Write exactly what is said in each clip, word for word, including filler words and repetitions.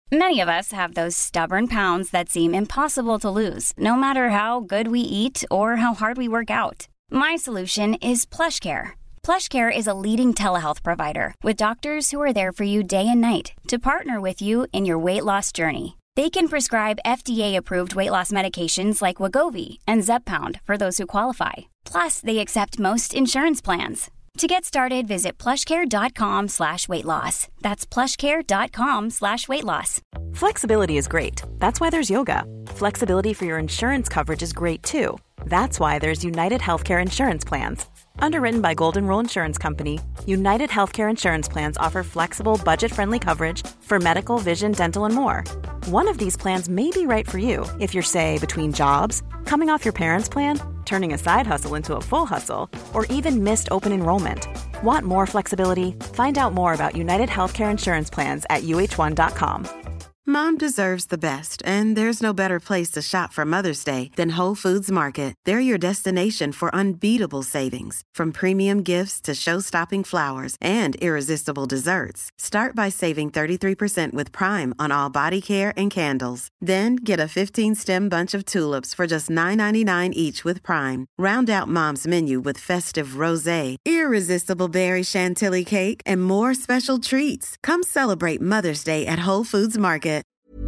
Many of us have those stubborn pounds that seem impossible to lose, no matter how good we eat or how hard we work out. My solution is PlushCare. PlushCare is a leading telehealth provider with doctors who are there for you day and night to partner with you in your weight loss journey. They can prescribe F D A-approved weight loss medications like Wegovy and Zepbound for those who qualify. Plus, they accept most insurance plans. To get started, visit plushcare.com slash weight loss. That's plushcare.com slash weight loss. Flexibility is great. That's why there's yoga. Flexibility for your insurance coverage is great too. That's why there's United Healthcare Insurance Plans. Underwritten by Golden Rule Insurance Company, United Healthcare Insurance Plans offer flexible, budget-friendly coverage for medical, vision, dental, and more. One of these plans may be right for you if you're, say, between jobs, coming off your parents' plan, turning a side hustle into a full hustle, or even missed open enrollment. Want more flexibility? Find out more about United Healthcare Insurance Plans at U H one dot com. Mom deserves the best, and there's no better place to shop for Mother's Day than Whole Foods Market. They're your destination for unbeatable savings, from premium gifts to show-stopping flowers and irresistible desserts. Start by saving thirty-three percent with Prime on all body care and candles. Then get a fifteen-stem bunch of tulips for just nine ninety-nine each with Prime. Round out Mom's menu with festive rosé, irresistible berry chantilly cake, and more special treats. Come celebrate Mother's Day at Whole Foods Market.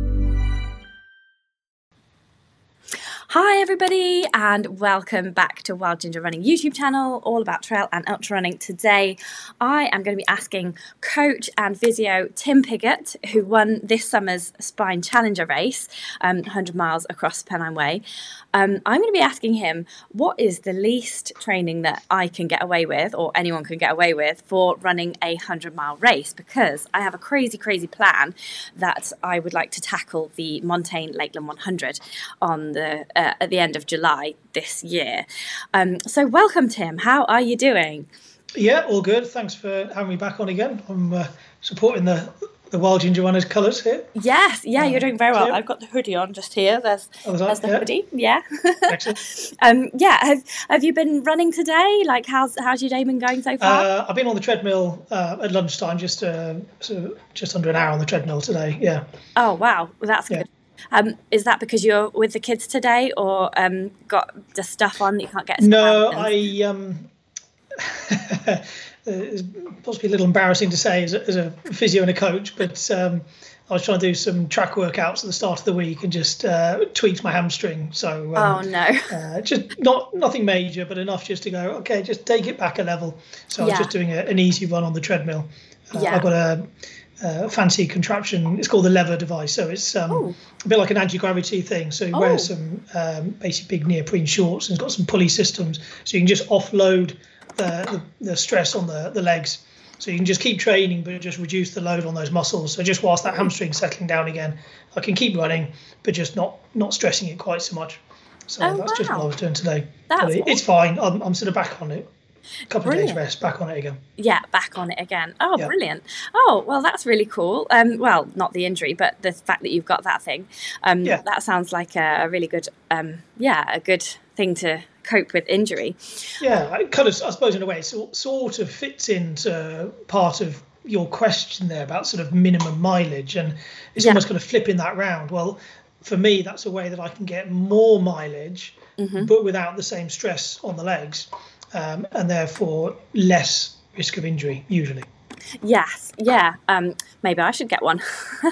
Hi everybody, and welcome back to Wild Ginger Running YouTube channel, all about trail and ultra running. Today I am going to be asking coach and physio Tim Piggott, who won this summer's Spine Challenger race, um, one hundred miles across Pennine Way. Um, I'm going to be asking him what is the least training that I can get away with, or anyone can get away with, for running a one hundred mile race, because I have a crazy, crazy plan that I would like to tackle the Montane Lakeland one hundred on the uh, at the end of July this year. Um, so welcome, Tim. How are you doing? Yeah, all good. Thanks for having me back on again. I'm uh, supporting the the Wild Ginger Runners colours here. Yes, yeah, you're doing very well. So, I've got the hoodie on just here. There's, oh, that, there's the yeah. hoodie. Yeah. Excellent. um, yeah. Have Have you been running today? Like, how's how's your day been going so far? Uh, I've been on the treadmill uh, at lunchtime, just uh, so just under an hour on the treadmill today. Yeah. Oh wow, well, that's yeah. good. Um, is that because you're with the kids today, or um, got the stuff on that you can't get? No, I um, it's possibly a little embarrassing to say as a, as a physio and a coach, but um, I was trying to do some track workouts at the start of the week and just uh, tweaked my hamstring. So um, oh no, uh, just not nothing major, but enough just to go, okay, just take it back a level. So I was Yeah. just doing a, an easy run on the treadmill. Uh, Yeah. I've got a, a fancy contraption. It's called the lever device. So it's um, a bit like an anti-gravity thing. So you Oh. wear some um, basic big neoprene shorts, and it's got some pulley systems. So you can just offload the, the, the stress on the, the legs. So you can just keep training, but just reduce the load on those muscles. So just whilst that hamstring's settling down again, I can keep running, but just not not stressing it quite so much. So Oh, that's just wow. what I was doing today. That's But it- it's fine. I'm, I'm sort of back on it. A couple of days Brilliant. rest, back on it again. Yeah, back on it again. Oh, Yeah. brilliant. Oh, well, that's really cool. Um, well, not the injury, but the fact that you've got that thing. Um, Yeah. That sounds like a, a really good, um, yeah, a good thing to cope with injury. Yeah, it kind of, I suppose in a way, it sort sort of fits into part of your question there about sort of minimum mileage, and it's Yeah. almost kind of flipping that round. Well, for me, that's a way that I can get more mileage, Mm-hmm. but without the same stress on the legs, um, and therefore less risk of injury, usually. Yes, yeah. Um, maybe I should get one.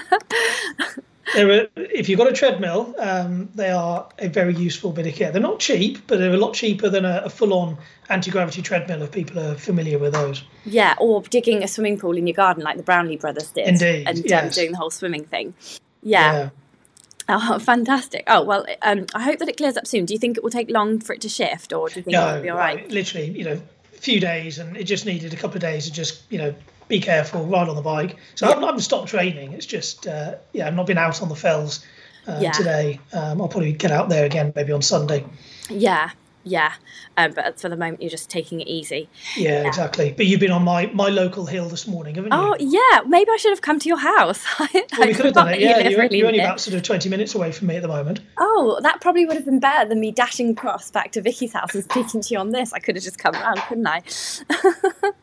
There are, if you've got a treadmill, um, they are a very useful bit of kit. They're not cheap, but they're a lot cheaper than a, a full-on anti-gravity treadmill if people are familiar with those. Yeah, or digging a swimming pool in your garden like the Brownlee brothers did. Indeed, And um, yes. doing the whole swimming thing. Yeah. Yeah. Oh, fantastic. Oh, well, um, I hope that it clears up soon. Do you think it will take long for it to shift, or do you think No, it'll be all right? I- literally, you know, a few days, and it just needed a couple of days to just, you know, be careful, ride on the bike. So I haven't, I haven't stopped training. It's just, uh, yeah, I've not been out on the fells uh, Yeah. today. Um, I'll probably get out there again, maybe on Sunday. Yeah, yeah. Um, but for the moment, you're just taking it easy. Yeah, exactly. But you've been on my, my local hill this morning, haven't you? Oh, yeah. Maybe I should have come to your house. I, Well, we I could have forgot done it. that you Yeah, live you're, really you're only near. about sort of twenty minutes away from me at the moment. Oh, that probably would have been better than me dashing across back to Vicky's house and speaking to you on this. I could have just come round, couldn't I?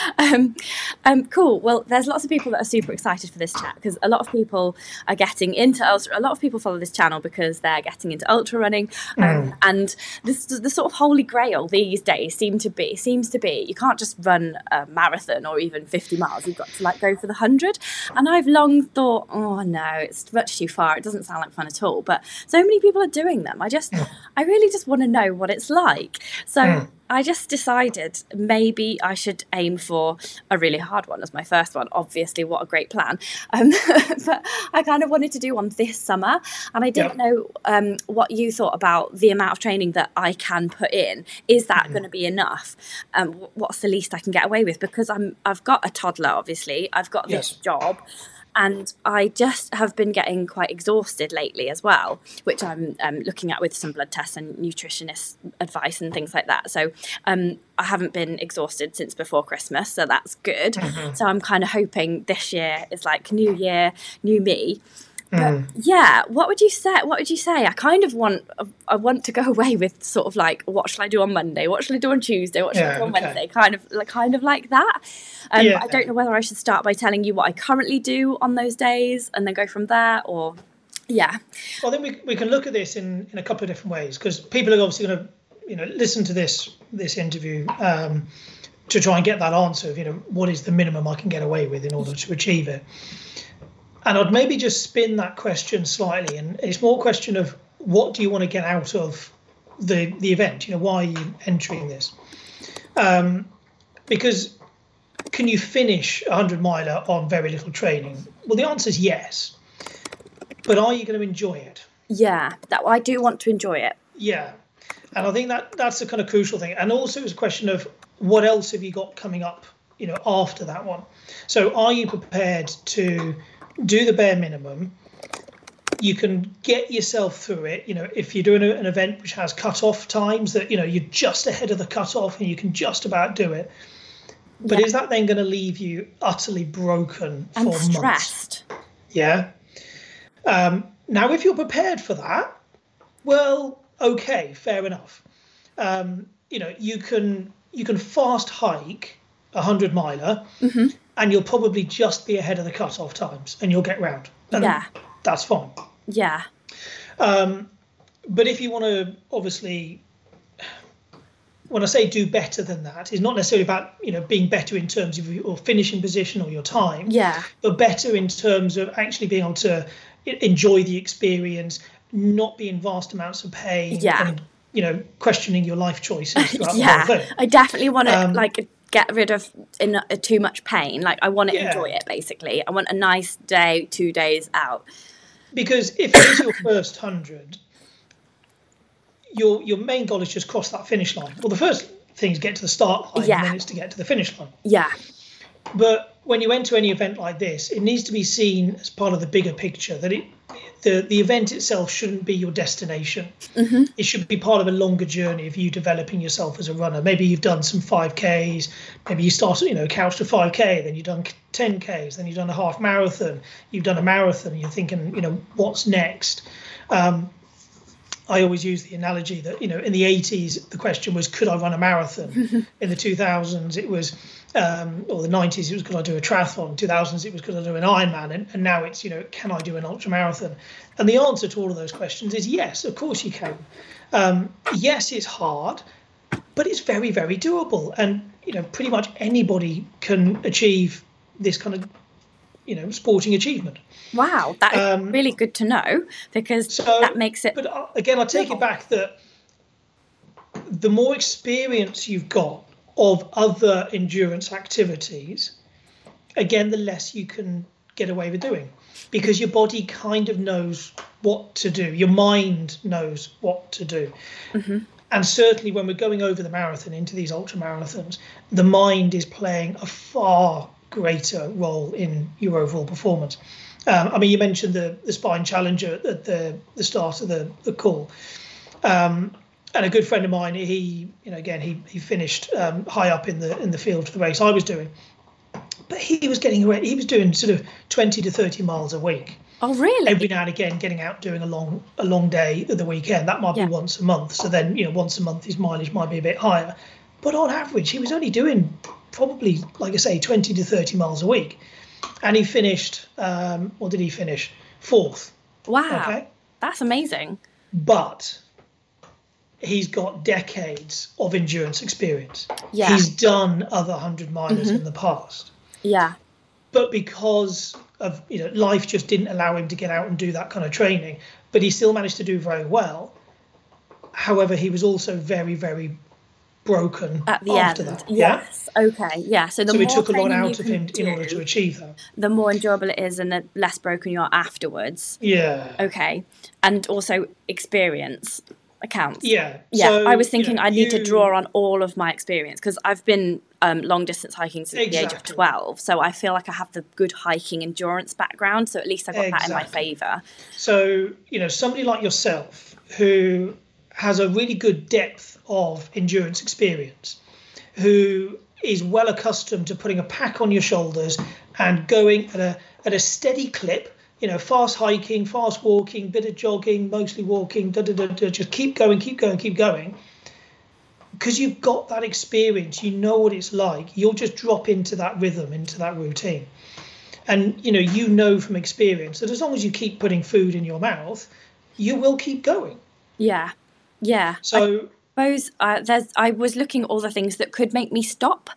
um, um, cool. Well, there's lots of people that are super excited for this chat because a lot of people are getting into ultra. A lot of people follow this channel because they're getting into ultra running, um, mm. and this, the sort of holy grail these days seem to be seems to be you can't just run a marathon or even fifty miles. You've got to like go for the hundred. And I've long thought, oh no, it's much too far. It doesn't sound like fun at all. But so many people are doing them. I just, mm. I really just want to know what it's like. So. Mm. I just decided maybe I should aim for a really hard one as my first one. Obviously, what a great plan. Um, but I kind of wanted to do one this summer. And I didn't yeah. know um, what you thought about the amount of training that I can put in. Is that mm-hmm. going to be enough? Um, what's the least I can get away with? Because I'm, I've got a toddler, obviously. I've got this yes. job. And I just have been getting quite exhausted lately as well, which I'm um, looking at with some blood tests and nutritionist advice and things like that. So um, I haven't been exhausted since before Christmas, so that's good. Mm-hmm. So I'm kind of hoping this year is like new year, new me. But mm. yeah, what would you say? What would you say? I kind of want, I want to go away with sort of like, what shall I do on Monday? What shall I do on Tuesday? What shall yeah, I do on okay. Wednesday? Kind of, like, kind of like that. Um, yeah. I don't know whether I should start by telling you what I currently do on those days and then go from there, or yeah. Well, I think we we can look at this in, in a couple of different ways because people are obviously going to, you know, listen to this this interview um, to try and get that answer of, you know, what is the minimum I can get away with in order to achieve it. And I'd maybe just spin that question slightly, and it's more a question of what do you want to get out of the the event? You know, why are you entering this? Um, because can you finish a hundred miler on very little training? Well, the answer is yes. But are you going to enjoy it? Yeah, that I do want to enjoy it. Yeah, and I think that that's the kind of crucial thing. And also, it's a question of what else have you got coming up? You know, after that one. So, are you prepared to do the bare minimum? You can get yourself through it. You know, if you're doing an event which has cut-off times that, you know, you're just ahead of the cut-off and you can just about do it. But yeah. is that then going to leave you utterly broken and for stressed? Months? Yeah. Um, now, if you're prepared for that, well, okay, fair enough. Um, you know, you can you can fast hike a hundred miler. Mm-hmm. And you'll probably just be ahead of the cut-off times and you'll get round. And yeah. that's fine. Yeah. Um, but if you want to, obviously, when I say do better than that, it's not necessarily about, you know, being better in terms of your finishing position or your time. Yeah. But better in terms of actually being able to enjoy the experience, not be in vast amounts of pain. Yeah. And, you know, questioning your life choices throughout yeah. the whole thing. I definitely want to, um, like... get rid of in, uh, too much pain. Like, I want to yeah. enjoy it, basically. I want a nice day, two days out. Because if it is your first hundred, your your main goal is just cross that finish line. Well, the first thing is get to the start line, yeah. and then it's to get to the finish line. Yeah. But when you enter any event like this, it needs to be seen as part of the bigger picture, that it the, the event itself shouldn't be your destination. Mm-hmm. It should be part of a longer journey of you developing yourself as a runner. Maybe you've done some five Ks, maybe you started, you know, couch to five K, then you've done ten Ks, then you've done a half marathon, you've done a marathon, you're thinking, you know, what's next? Um, I always use the analogy that, you know, in the eighties, the question was, could I run a marathon? In the two thousands, it was, um, or the nineties, it was, could I do a triathlon? two thousands, it was, could I do an Ironman? And, and now it's, you know, can I do an ultra marathon? And the answer to all of those questions is yes, of course you can. Um, yes, it's hard, but it's very, very doable. And, you know, pretty much anybody can achieve this kind of, you know, sporting achievement. Wow, that is um, really good to know, because so, that makes it... But uh, again, I take it back that the more experience you've got of other endurance activities, again, the less you can get away with doing, because your body kind of knows what to do. Your mind knows what to do. Mm-hmm. And certainly when we're going over the marathon into these ultra marathons, the mind is playing a far greater role in your overall performance. Um, I mean, you mentioned the, the Spine Challenger at the, the start of the, the call. Um, and a good friend of mine, he, you know, again, he, he finished um, high up in the in the field for the race I was doing. But he was getting away, he was doing sort of twenty to thirty miles a week. Oh, really? Every now and again, getting out doing a long a long day at the weekend. That might be yeah. once a month. So then, you know, once a month his mileage might be a bit higher. But on average, he was only doing probably, like I say, twenty to thirty miles a week. And he finished, um, what did he finish? Fourth. Wow. Okay. That's amazing. But he's got decades of endurance experience. Yeah. He's done other hundred milers mm-hmm. in the past. Yeah. But because of, you know, life just didn't allow him to get out and do that kind of training, but he still managed to do very well. However, he was also very, very broken at the after end. that. Yes. Yeah? Okay. Yeah. So the so more it took a lot out of him do, in order to achieve that. The more endurable it is, and the less broken you are afterwards. Yeah. Okay. And also experience accounts. Yeah. Yeah. So, I was thinking you know, I need you... to draw on all of my experience, because I've been um, long distance hiking since exactly. the age of twelve. So I feel like I have the good hiking endurance background. So at least I've got exactly. that in my favour. So, you know, somebody like yourself who has a really good depth of endurance experience, who is well accustomed to putting a pack on your shoulders and going at a at a steady clip, you know, fast hiking, fast walking, bit of jogging, mostly walking, da, da, da, da, just keep going, keep going, keep going. Because you've got that experience, you know what it's like. You'll just drop into that rhythm, into that routine. And, you know, you know from experience that as long as you keep putting food in your mouth, you will keep going. Yeah. Yeah. So I suppose uh, there's, I was looking at all the things that could make me stop.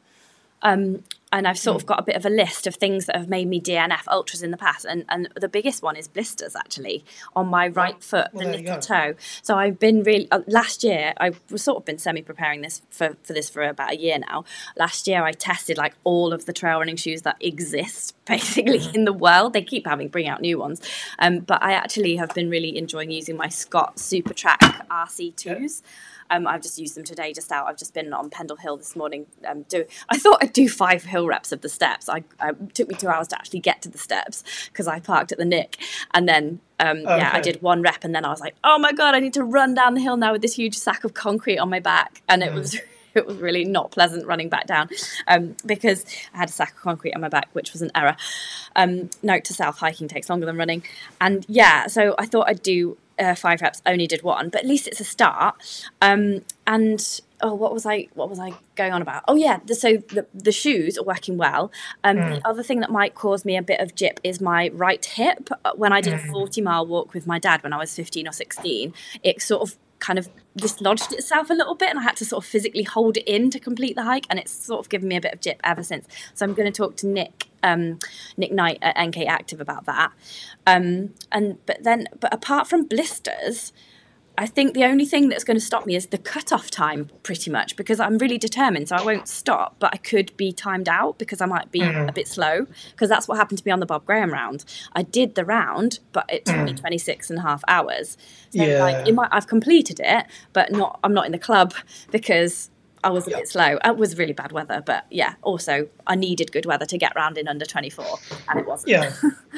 Um, and I've sort of got a bit of a list of things that have made me D N F ultras in the past. And, and the biggest one is blisters, actually, on my right oh, foot, well, the little toe. So I've been really, uh, last year, I've sort of been semi-preparing this for, for this for about a year now. Last year, I tested like all of the trail running shoes that exist, basically, mm-hmm. in the world. They keep having, bring out new ones. Um, but I actually have been really enjoying using my Scott Super Track R C twos. Yeah. Um, I've just used them today, just out. I've just been on Pendle Hill this morning. Um, do I thought I'd do five hill reps of the steps. I, I it took me two hours to actually get to the steps because I parked at the Nick, and then um, okay. yeah, I did one rep, and then I was like, oh my god, I need to run down the hill now with this huge sack of concrete on my back, and it mm. was. It was really not pleasant running back down um, because I had a sack of concrete on my back, which was an error. Um, note to self, hiking takes longer than running. And yeah, so I thought I'd do uh, five reps, only did one, but at least it's a start. Um, and oh, what was I what was I going on about? Oh yeah, the, so the, the shoes are working well. Um, mm. The other thing that might cause me a bit of jip is my right hip. When I did mm. a forty mile walk with my dad when I was fifteen or sixteen, it sort of kind of dislodged itself a little bit, and I had to sort of physically hold it in to complete the hike, and it's sort of given me a bit of jip ever since. So I'm going to talk to Nick um, Nick Knight at N K Active about that. Um, and but then, but apart from blisters, I think the only thing that's going to stop me is the cut-off time, pretty much, because I'm really determined, so I won't stop, but I could be timed out because I might be mm. a bit slow, because that's what happened to me on the Bob Graham round. I did the round, but it took mm. me twenty-six and a half hours. So yeah. like, it might, I've completed it, but not. I'm not in the club because I was a yep. bit slow. It was really bad weather, but yeah, also I needed good weather to get round in under twenty-four, and it wasn't. Yeah.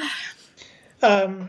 um,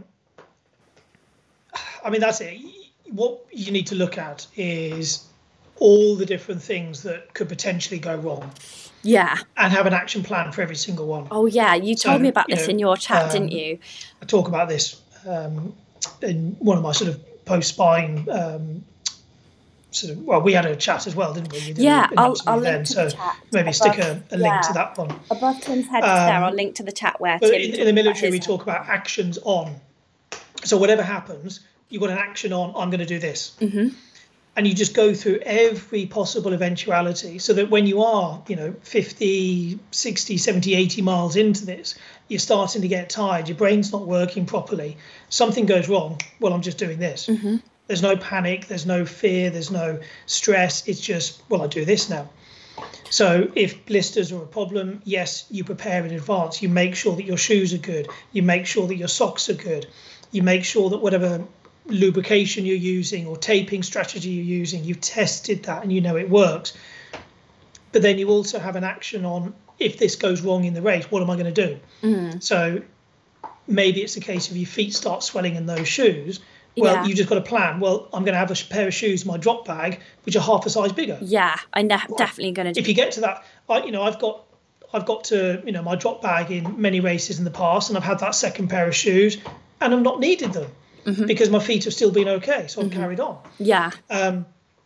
I mean, that's it. What you need to look at is all the different things that could potentially go wrong. Yeah. And have an action plan for every single one. Oh, yeah. You told so, me about this know, in your chat, um, didn't you? I talk about this um, in one of my sort of post-spine um, sort of, well, we had a chat as well, didn't we? we yeah, I'll, I'll link to so the chat. Maybe above, stick a, a link yeah. to that one. Above Tim's head um, there, I'll link to the chat where but Tim in, in the military, we head. talk about actions on. So whatever happens, you've got an action on, I'm going to do this. Mm-hmm. And you just go through every possible eventuality so that when you are, you know, fifty, sixty, seventy, eighty miles into this, you're starting to get tired, your brain's not working properly, something goes wrong, well, I'm just doing this. Mm-hmm. There's no panic, there's no fear, there's no stress. It's just, well, I do this now. So if blisters are a problem, yes, you prepare in advance. You make sure that your shoes are good. You make sure that your socks are good. You make sure that whatever lubrication you're using or taping strategy you're using, you've tested that and you know it works. But then you also have an action on, if this goes wrong in the race, what am I going to do? Mm. So maybe it's a case of your feet start swelling in those shoes. Well, yeah. you just got a plan. Well, I'm going to have a pair of shoes in my drop bag, which are half a size bigger. Yeah, I'm ne- definitely going to do. If you get to that, I, you know, I've got, I've got to, you know, my drop bag in many races in the past, and I've had that second pair of shoes, and I've not needed them. Mm-hmm. Because my feet have still been okay, so I've mm-hmm. carried on. Yeah. Um,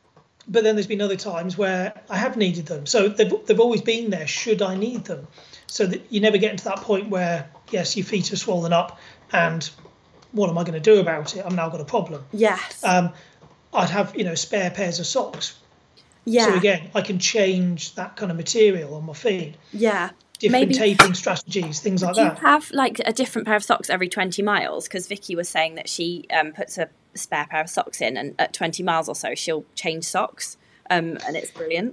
but then there's been other times where I have needed them. So they've, they've always been there should I need them. So that you never get into that point where, yes, your feet are swollen up and what am I going to do about it? I've now got a problem. Yes. Um, I'd have, you know, spare pairs of socks. Yeah. So again, I can change that kind of material on my feet. Yeah. Different Maybe, taping strategies, things like do that. you have like a different pair of socks every twenty miles? Because Vicky was saying that she um, puts a spare pair of socks in, and at twenty miles or so, she'll change socks, um, and it's brilliant.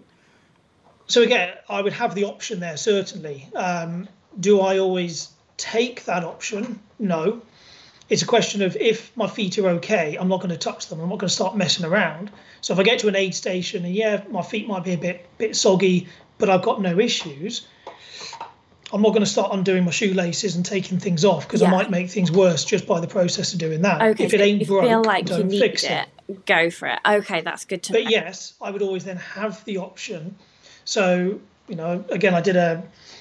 So again, I would have the option there, certainly. Um, do I always take that option? No. It's a question of if my feet are okay, I'm not going to touch them. I'm not going to start messing around. So if I get to an aid station and yeah, my feet might be a bit bit soggy, but I've got no issues, I'm not going to start undoing my shoelaces and taking things off because yeah. I might make things worse just by the process of doing that. Okay, if it ain't if broke, you feel like don't you need fix it, it. Go for it. Okay, that's good to but know. But yes, I would always then have the option. So, you know, again, I did a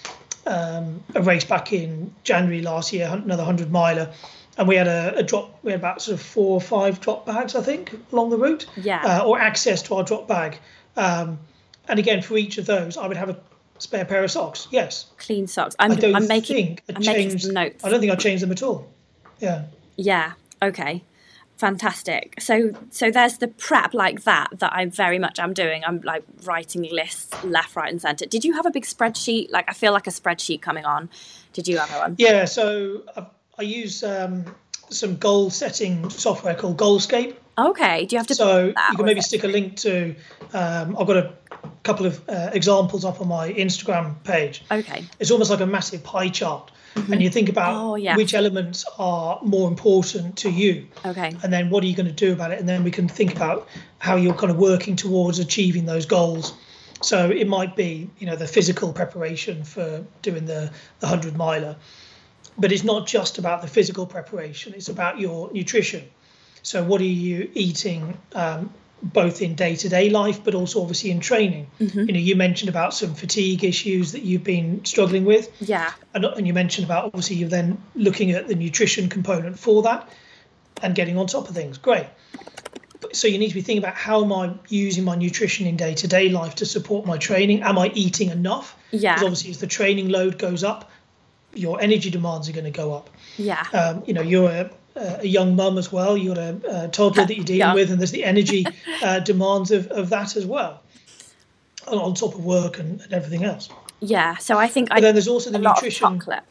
um, a race back in January last year, another hundred miler, and we had a, a drop. We had about sort of four or five drop bags, I think, along the route. Yeah. Uh, or access to our drop bag. Um, and again, for each of those, I would have a spare pair of socks. Yes. Clean socks. I'm, I don't I'm making, think I I'm changed, making some notes. I don't think I changed them at all. Yeah. Yeah. Okay. Fantastic. So so there's the prep like that that I very much am doing. I'm like writing lists left, right and centre. Did you have a big spreadsheet? Like I feel like a spreadsheet coming on. Did you have one? Yeah. So I, I use um, some goal setting software called Goalscape. Okay. Do you have to? So that, you can maybe stick a link to. Um, I've got a couple of uh, examples up on my Instagram page. Okay. It's almost like a massive pie chart. Mm-hmm. And you think about oh, yeah. which elements are more important to you. Okay. And then what are you going to do about it? And then we can think about how you're kind of working towards achieving those goals. So it might be, you know, the physical preparation for doing the, the hundred miler. But it's not just about the physical preparation. It's about your nutrition. So what are you eating um, both in day-to-day life, but also obviously in training? Mm-hmm. You know, you mentioned about some fatigue issues that you've been struggling with. Yeah. And, and you mentioned about obviously you're then looking at the nutrition component for that and getting on top of things. Great. So you need to be thinking about how am I using my nutrition in day-to-day life to support my training? Am I eating enough? Yeah. Because obviously as the training load goes up, your energy demands are going to go up. Yeah. Um, you know, you're a a young mum as well. You've got a, a toddler that you're dealing yeah. with, and there's the energy uh, demands of, of that as well, on top of work and, and everything else. Yeah, so I think but I then there's also the a lot nutrition. Of chocolate.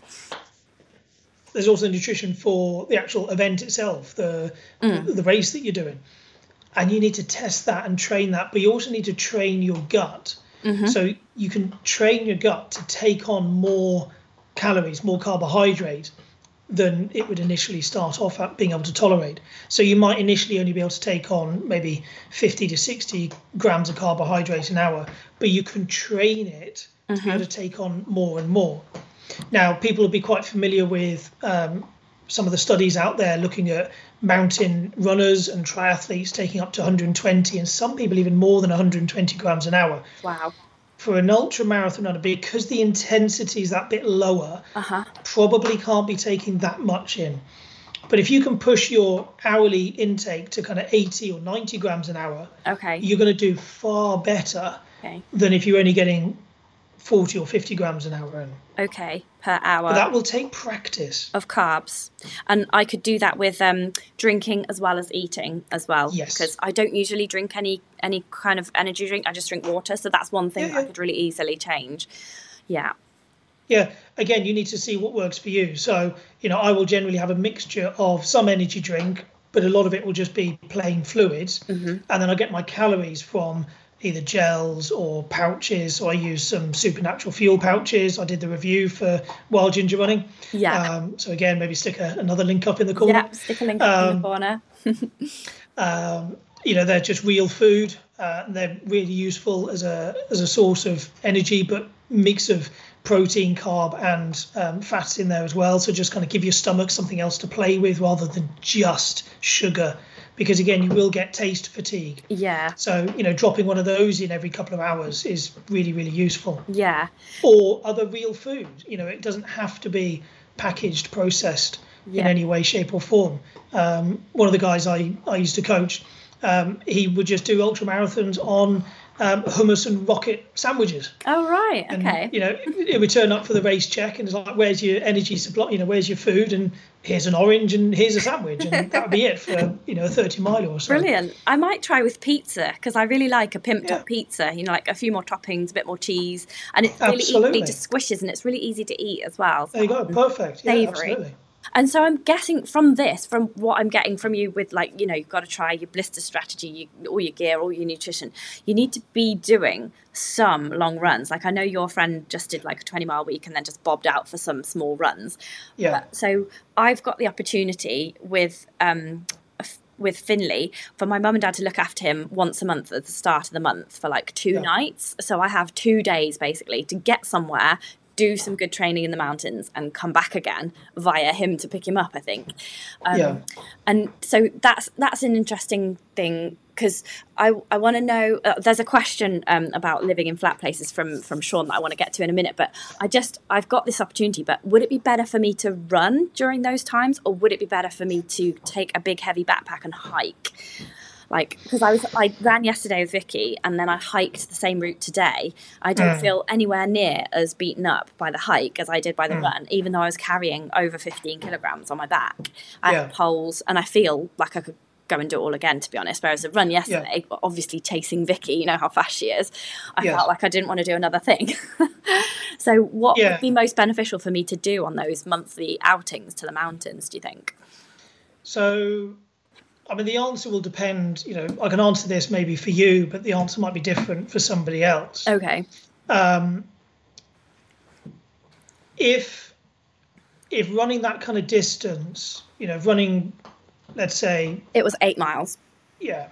There's also the nutrition for the actual event itself, the mm. the race that you're doing, and you need to test that and train that. But you also need to train your gut, mm-hmm. so you can train your gut to take on more calories, more carbohydrate than it would initially start off at being able to tolerate. So you might initially only be able to take on maybe fifty to sixty grams of carbohydrate an hour, but you can train it mm-hmm. to be able to take on more and more. Now, people will be quite familiar with um, some of the studies out there looking at mountain runners and triathletes taking up to one hundred twenty, and some people even more than one hundred twenty grams an hour. Wow. For an ultra marathon runner, because the intensity is that bit lower, uh-huh. probably can't be taking that much in. But if you can push your hourly intake to kind of eighty or ninety grams an hour, okay, you're going to do far better okay. than if you're only getting forty or fifty grams an hour in. Okay, per hour. But that will take practice. Of carbs. And I could do that with um, drinking as well as eating as well. Yes. Because I don't usually drink any any kind of energy drink. I just drink water. So that's one thing yeah, that yeah. I could really easily change. Yeah. Yeah, again, you need to see what works for you. So, you know, I will generally have a mixture of some energy drink, but a lot of it will just be plain fluids. Mm-hmm. And then I get my calories from either gels or pouches. So I use some Supernatural Fuel pouches. I did the review for Wild Ginger Running. Yeah. Um, so again, maybe stick a, another link up in the corner. Yeah, stick a link up um, in the corner. um, you know, they're just real food. Uh, and they're really useful as a as a source of energy, but mix of protein, carb, and um, fats in there as well. So just kind of give your stomach something else to play with rather than just sugar. Because again, you will get taste fatigue. Yeah. So, you know, dropping one of those in every couple of hours is really, really useful. Yeah. Or other real food. You know, it doesn't have to be packaged, processed yeah. in any way, shape or form. Um, one of the guys I, I used to coach, um, he would just do ultra marathons on um, hummus and rocket sandwiches. Oh, right. Okay. And, you know, it would turn up for the race check and it's like, where's your energy supply? You know, where's your food? And here's an orange and here's a sandwich. And that would be it for, you know, a thirty mile or so. Brilliant. I might try with pizza because I really like a pimped Yeah. up pizza, you know, like a few more toppings, a bit more cheese. And it's really Absolutely. easily just squishes and it's really easy to eat as well. There you go. Perfect. Yeah, Savoury. absolutely. And so I'm guessing from this, from what I'm getting from you with like, you know, you've got to try your blister strategy, you, all your gear, all your nutrition. You need to be doing some long runs. Like I know your friend just did like a twenty mile week and then just bobbed out for some small runs. Yeah. But, so I've got the opportunity with um, f- with Finley for my mum and dad to look after him once a month at the start of the month for like two Yeah. nights. So I have two days basically to get somewhere, do some good training in the mountains and come back again via him to pick him up, I think. Um, Yeah. And so that's that's an interesting thing because I, I want to know, uh, there's a question um, about living in flat places from, from Sean that I want to get to in a minute, but I just, I've got this opportunity, but would it be better for me to run during those times or would it be better for me to take a big heavy backpack and hike? Like, because I was, I ran yesterday with Vicky and then I hiked the same route today. I don't Mm. feel anywhere near as beaten up by the hike as I did by the Mm. run, even though I was carrying over fifteen kilograms on my back. I Yeah. had poles and I feel like I could go and do it all again, to be honest. Whereas the run yesterday, obviously chasing Vicky, you know how fast she is, I Yes. felt like I didn't want to do another thing. So what Yeah. would be most beneficial for me to do on those monthly outings to the mountains, do you think? So, I mean, the answer will depend, you know, I can answer this maybe for you, but the answer might be different for somebody else. Okay. Um, if if running that kind of distance, you know, running, let's say, It was eight miles. yeah.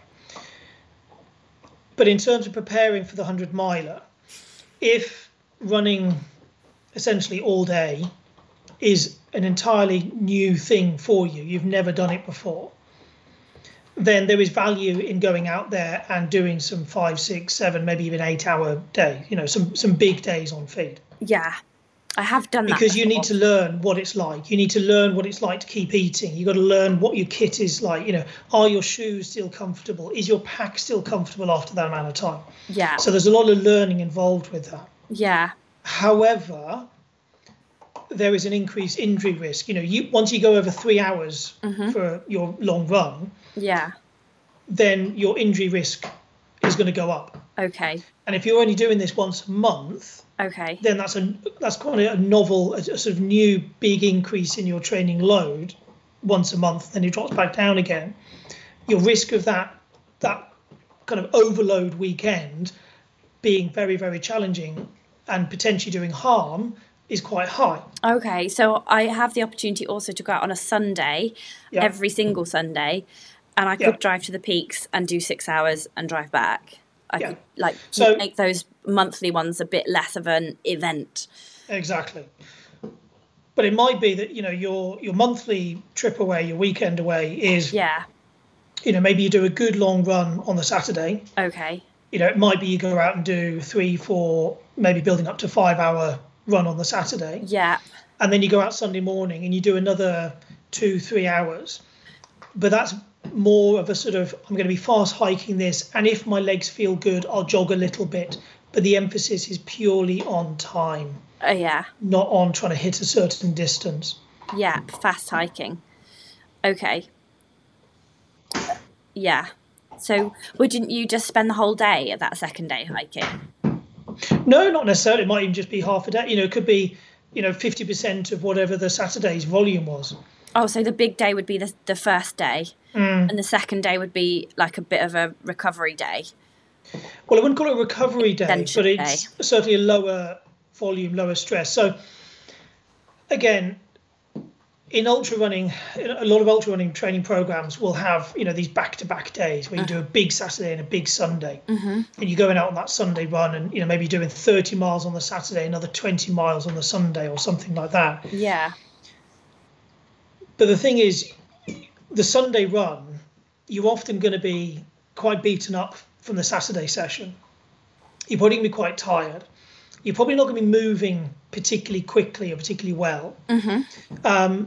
But in terms of preparing for the hundred miler, if running essentially all day is an entirely new thing for you, you've never done it before, then there is value in going out there and doing some five, six, seven, maybe even eight hour day, you know, some, some big days on feed. Yeah. I have done that. Because you need before. to learn what it's like. You need to learn what it's like to keep eating. You've got to learn what your kit is like. You know, are your shoes still comfortable? Is your pack still comfortable after that amount of time? Yeah. So there's a lot of learning involved with that. Yeah. However, there is an increased injury risk. You know, you once you go over three hours Mm-hmm. for your long run, Yeah. then your injury risk is going to go up. Okay. And if you're only doing this once a month, Okay. then that's a that's quite a novel, a, a sort of new big increase in your training load once a month. Then it drops back down again. Your risk of that that kind of overload weekend being very, very challenging and potentially doing harm is quite high. Okay. So I have the opportunity also to go out on a Sunday, Yeah. every single Sunday, and I could Yeah. drive to the peaks and do six hours and drive back. I Yeah. could like So- make those monthly ones a bit less of an event. Exactly. But it might be that, you know, your your monthly trip away, your weekend away is, Yeah. you know, maybe you do a good long run on the Saturday. Okay. You know, it might be you go out and do three, four, maybe building up to five hour run on the Saturday. Yeah. And then you go out Sunday morning and you do another two, three hours. But that's more of a sort of, I'm going to be fast hiking this. And if my legs feel good, I'll jog a little bit. But the emphasis is purely on time, Uh, yeah. not on trying to hit a certain distance. Yeah. Fast hiking. Okay. Yeah. So wouldn't you just spend the whole day at that second day hiking? No, not necessarily. It might even just be half a day. You know, it could be, you know, fifty percent of whatever the Saturday's volume was. Oh, so the big day would be the the first day, Mm. and the second day would be like a bit of a recovery day. Well, I wouldn't call it a recovery day, Extension but it's certainly a lower volume, lower stress. So, again, in ultra running, a lot of ultra running training programs will have, you know, these back-to-back days where you do a big Saturday and a big Sunday, Mm-hmm. and you're going out on that Sunday run, and you know maybe doing thirty miles on the Saturday, another twenty miles on the Sunday, or something like that. Yeah. But the thing is, the Sunday run, you're often going to be quite beaten up from the Saturday session. You're probably going to be quite tired. You're probably not going to be moving particularly quickly or particularly well. Mm-hmm. Um,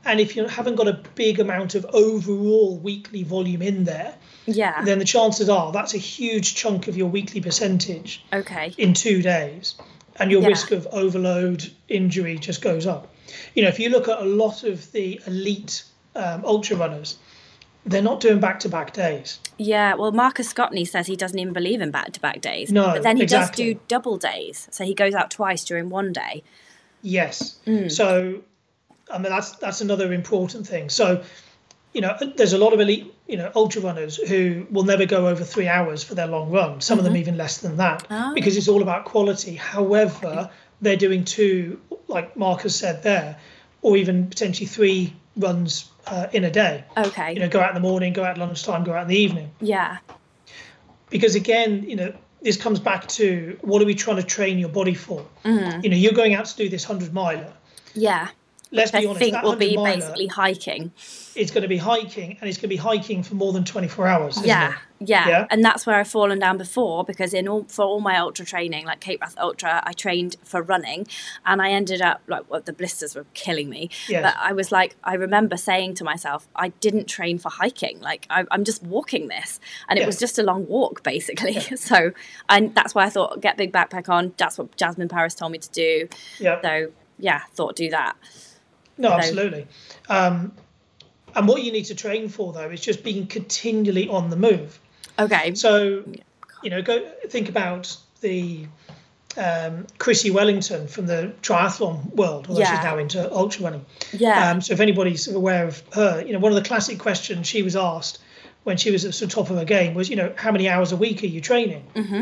And if you haven't got a big amount of overall weekly volume in there, yeah, then the chances are that's a huge chunk of your weekly percentage okay. in two days. And your Yeah. risk of overload injury just goes up. You know, if you look at a lot of the elite um, ultra runners, they're not doing back-to-back days. Yeah, well, Marcus Scotney says he doesn't even believe in back-to-back days. No, but then he exactly. does do double days. So he goes out twice during one day. Yes. Mm. So, I mean, that's that's another important thing. So, you know, there's a lot of elite, you know, ultra runners who will never go over three hours for their long run. Some mm-hmm. of them even less than that, oh. because it's all about quality. However, they're doing two, like Marcus said there, or even potentially three runs uh, in a day. Okay. You know, go out in the morning, go out at lunchtime, go out in the evening. Yeah. Because again, you know, this comes back to what are we trying to train your body for? Mm-hmm. You know, you're going out to do this hundred miler. Yeah. Let's Which be I honest. think that will be miler, basically hiking. It's going to be hiking, and it's going to be hiking for more than twenty-four hours. Isn't Yeah, it? yeah, Yeah. And that's where I've fallen down before, because in all for all my ultra training, like Cape Wrath Ultra, I trained for running, and I ended up like well, the blisters were killing me. Yes. But I was like, I remember saying to myself, I didn't train for hiking. Like I, I'm just walking this, and it Yes. was just a long walk basically. So, and that's why I thought get big backpack on. That's what Jasmine Paris told me to do. Yeah. So yeah, thought do that. No, So- absolutely. Um, and what you need to train for, though, is just being continually on the move. Okay. So, you know, go think about the um, Chrissy Wellington from the triathlon world, although Yeah. she's now into ultra running. Yeah. Um, so if anybody's aware of her, you know, one of the classic questions she was asked when she was at the top of her game was, you know, how many hours a week are you training? Mm-hmm.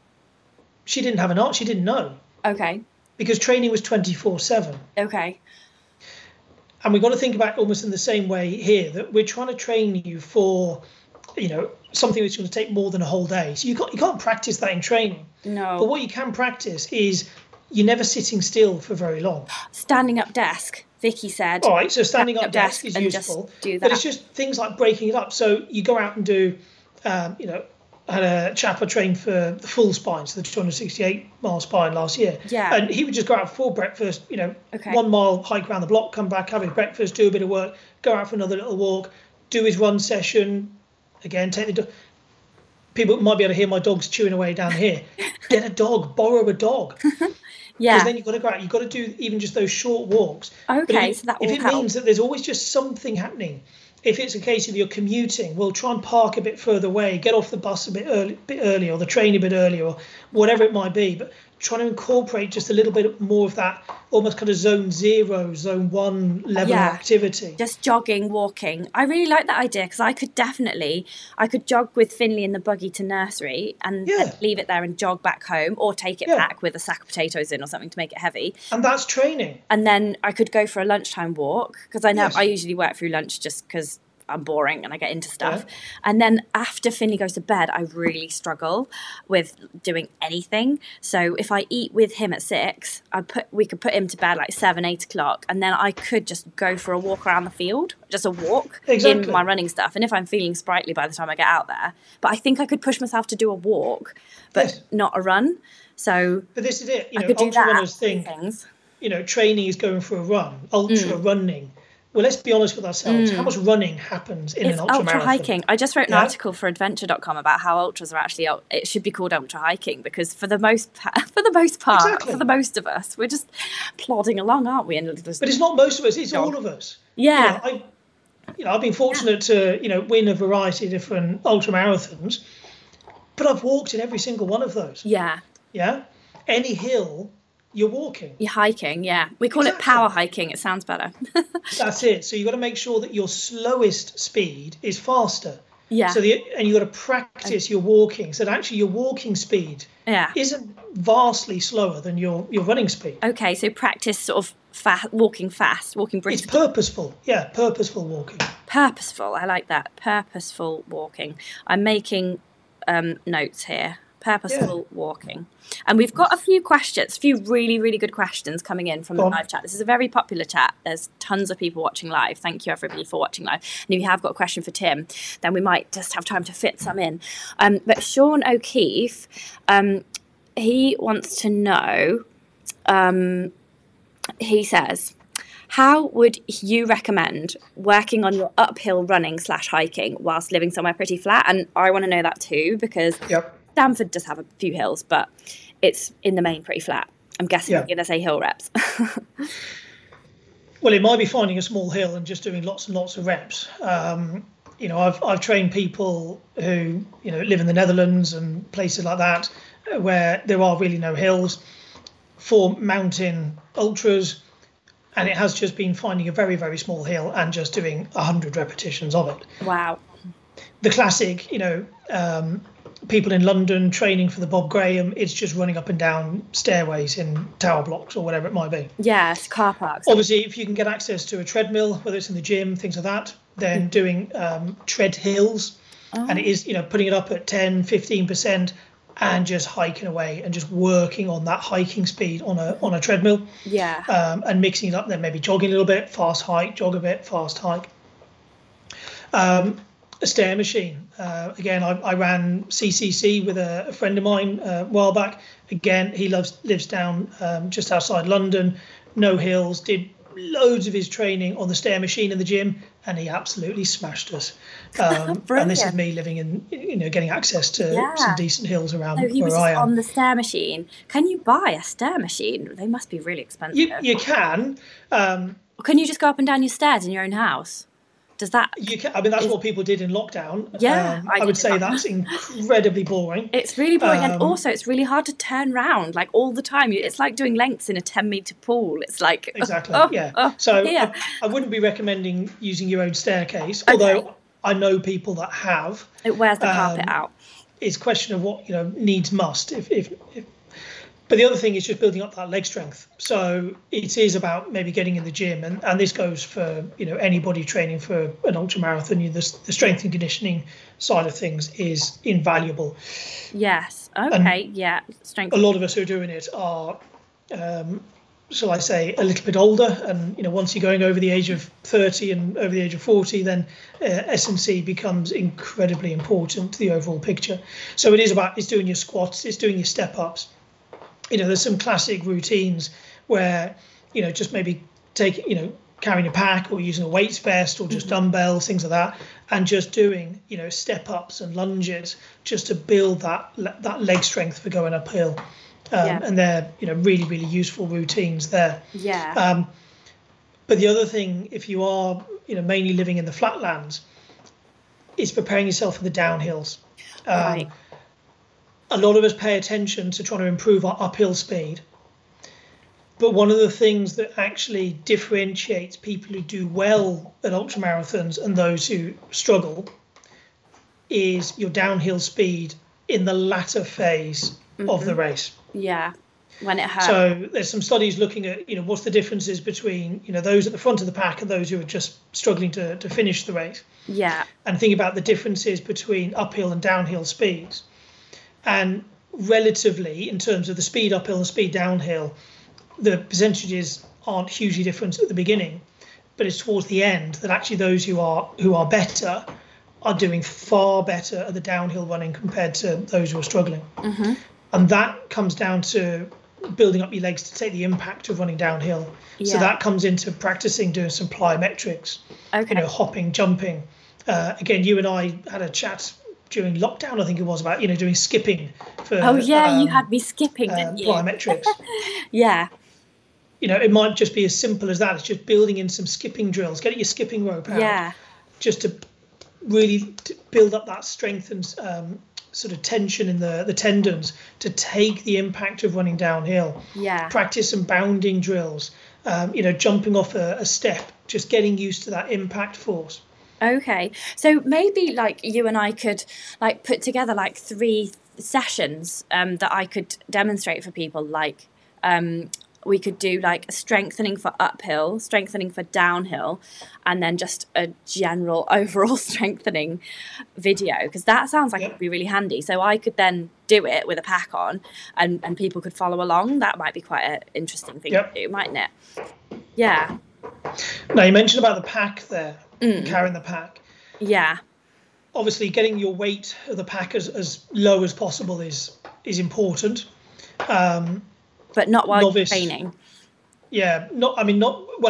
She didn't have an answer. She didn't know, Okay. because training was twenty-four seven. Okay. And we've got to think about it almost in the same way here, that we're trying to train you for, you know, something that's going to take more than a whole day. So you can't, you can't practice that in training. No. But what you can practice is you're never sitting still for very long. Standing up desk, Vicky said. All right, so standing Standing up up desk desk is and just useful. do But it's that. just things like breaking it up. So you go out and do, um, you know, I had a chap I trained for the full spine, so the two hundred sixty-eight mile spine last year. Yeah. And he would just go out before breakfast, you know, Okay. one mile, hike around the block, come back, have his breakfast, do a bit of work, go out for another little walk, do his run session, again, take the dog. People might be able to hear my dogs chewing away down here. Get a dog, borrow a dog. Because Yeah. then you've got to go out, you've got to do even just those short walks. Okay, But if, so that if will it help. means that there's always just something happening, if it's a case of you're commuting, well, try and park a bit further away, get off the bus a bit early, bit earlier, or the train a bit earlier, or whatever it might be. But trying to incorporate just a little bit more of that almost kind of zone zero, zone one level Yeah. of activity. Just jogging, walking. I really like that idea, because I could definitely, I could jog with Finley in the buggy to nursery and, Yeah. and leave it there and jog back home, or take it Yeah. back with a sack of potatoes in or something to make it heavy. And that's training. And then I could go for a lunchtime walk, because I know Yes. I usually work through lunch just because I'm boring and I get into stuff. Yeah. And then after Finley goes to bed, I really struggle with doing anything. So if I eat with him at six, I put we could put him to bed like seven, eight o'clock, and then I could just go for a walk around the field, just a walk Exactly. in my running stuff. And if I'm feeling sprightly by the time I get out there, but I think I could push myself to do a walk, but Yes. not a run. So But this is it. You I know, could do ultra that. runners three think, things. you know, training is going for a run, ultra Mm. running. Well, let's be honest with ourselves. How much running happens in It's an ultra, ultra marathon? hiking. I just wrote an Yeah. article for adventure dot com about how ultras are actually, it should be called ultra hiking, because for the most pa- for the most part, Exactly. for the most of us, we're just plodding along, aren't we? And just, But it's not most of us; it's Jog. all of us. Yeah. You know, I, you know, I've been fortunate to, you know, win a variety of different ultra marathons, but I've walked in every single one of those. yeah, Yeah. Any hill, you're walking. you're hiking. Yeah, we call it Exactly. power hiking. It sounds better. That's it. So you've got to make sure that your slowest speed is faster. Yeah. So the, and you've got to practice your walking, so that actually your walking speed Yeah. isn't vastly slower than your, your running speed. Okay, so practice sort of fa- walking fast, walking It's briskly. purposeful. Yeah, purposeful walking. Purposeful. I like that. Purposeful walking. I'm making um, notes here. Purposeful walking. And we've got a few questions, a few really, really good questions coming in from Go the on. live chat. This is a very popular chat. There's tons of people watching live. Thank you, everybody, for watching live. And if you have got a question for Tim, then we might just have time to fit some in. Um, but Sean O'Keefe, um, he wants to know, um, he says, How would you recommend working on your uphill running slash hiking whilst living somewhere pretty flat? And I want to know that too, because Yep. Stamford does have a few hills, but it's in the main pretty flat. I'm guessing Yeah. you're going to say hill reps. Well, it might be finding a small hill and just doing lots and lots of reps. Um, you know, I've I've trained people who, you know, live in the Netherlands and places like that where there are really no hills for mountain ultras, and it has just been finding a very, very small hill and just doing one hundred repetitions of it. Wow. The classic, you know, um, people in London training for the Bob Graham, it's just running up and down stairways in tower blocks or whatever it might be. Yes, car parks. Obviously, if you can get access to a treadmill, whether it's in the gym, things like that, then doing um, tread hills, Oh. and it is, you know, putting it up at ten, fifteen percent and just hiking away and just working on that hiking speed on a on a treadmill, Yeah. um, and mixing it up, then maybe jogging a little bit, fast hike, jog a bit, fast hike. Um, a stair machine. Uh, again, I, I ran C C C with a, a friend of mine uh, a while back. Again, he loves lives down um, just outside London, no hills, did loads of his training on the stair machine in the gym, and he absolutely smashed us. Um, and this is me living in, you know, getting access to Yeah. some decent hills around So he where was I just am. on the stair machine. Can you buy a stair machine? They must be really expensive. You, you can. Um, Can you just go up and down your stairs in your own house? Does that... You can. I mean, that's what people did in lockdown. Yeah, um, I I, would did say that. that's incredibly boring. It's really boring, and Um, also it's really hard to turn round, like, all the time. You- It's like doing lengths in a ten metre pool. It's like... Exactly. oh, yeah. oh, so yeah. I, I wouldn't be recommending using your own staircase, Okay. although I know people that have. It wears the carpet um, out. It's a question of what, you know, needs must. If, if, if but the other thing is just building up that leg strength. So it is about maybe getting in the gym, and, and this goes for, you know, anybody training for an ultra marathon. You, the, the strength and conditioning side of things is invaluable. Yes. Okay. Yeah. Strength. A lot of us who are doing it are, um, shall I say, a little bit older, and, you know, once you're going over the age of thirty and over the age of forty, then uh, S and C becomes incredibly important to the overall picture. So it is about, it's doing your squats, it's doing your step ups. You know, there's some classic routines where, you know, just maybe take, you know, carrying a pack or using a weights vest or just dumbbells, things like that, and just doing, you know, step ups and lunges just to build that that leg strength for going uphill. Um, Yeah. And they're, you know, really, really useful routines there. Yeah. Um, but the other thing, if you are, you know, mainly living in the flatlands, is preparing yourself for the downhills. Um, Right. A lot of us pay attention to trying to improve our uphill speed. But one of the things that actually differentiates people who do well at ultramarathons and those who struggle is your downhill speed in the latter phase of the race. Yeah. When it hurts. So there's some studies looking at, you know, what's the differences between, you know, those at the front of the pack and those who are just struggling to, to finish the race. Yeah. And think about the differences between uphill and downhill speeds. And relatively, in terms of the speed uphill and speed downhill, the percentages aren't hugely different at the beginning, but it's towards the end that actually those who are who are better are doing far better at the downhill running compared to those who are struggling. Mm-hmm. And that comes down to building up your legs to take the impact of running downhill. So Yeah. that comes into practicing doing some plyometrics, Okay. you know, hopping, jumping. Uh, again, you and I had a chat during lockdown, I think it was, about, you know, doing skipping for Oh yeah, you um, had me skipping, uh, didn't you? plyometrics. Yeah. You know, it might just be as simple as that. It's just building in some skipping drills, getting your skipping rope out, Yeah. just to really to build up that strength and um, sort of tension in the, the tendons to take the impact of running downhill. Yeah. Practice some bounding drills, um, you know, jumping off a, a step, just getting used to that impact force. Okay. So maybe like you and I could like put together like three sessions um, that I could demonstrate for people. Like um, we could do like strengthening for uphill, strengthening for downhill, and then just a general overall strengthening video, because that sounds like Yep. it'd be really handy. So I could then do it with a pack on, and, and people could follow along. That might be quite an interesting thing Yep. to do, mightn't it? Yeah. Now, you mentioned about the pack there, Mm. carrying the pack. Yeah. Obviously, getting your weight of the pack as, as low as possible is is important. Um, But not while Novice. you're training. yeah, not. I mean, not well.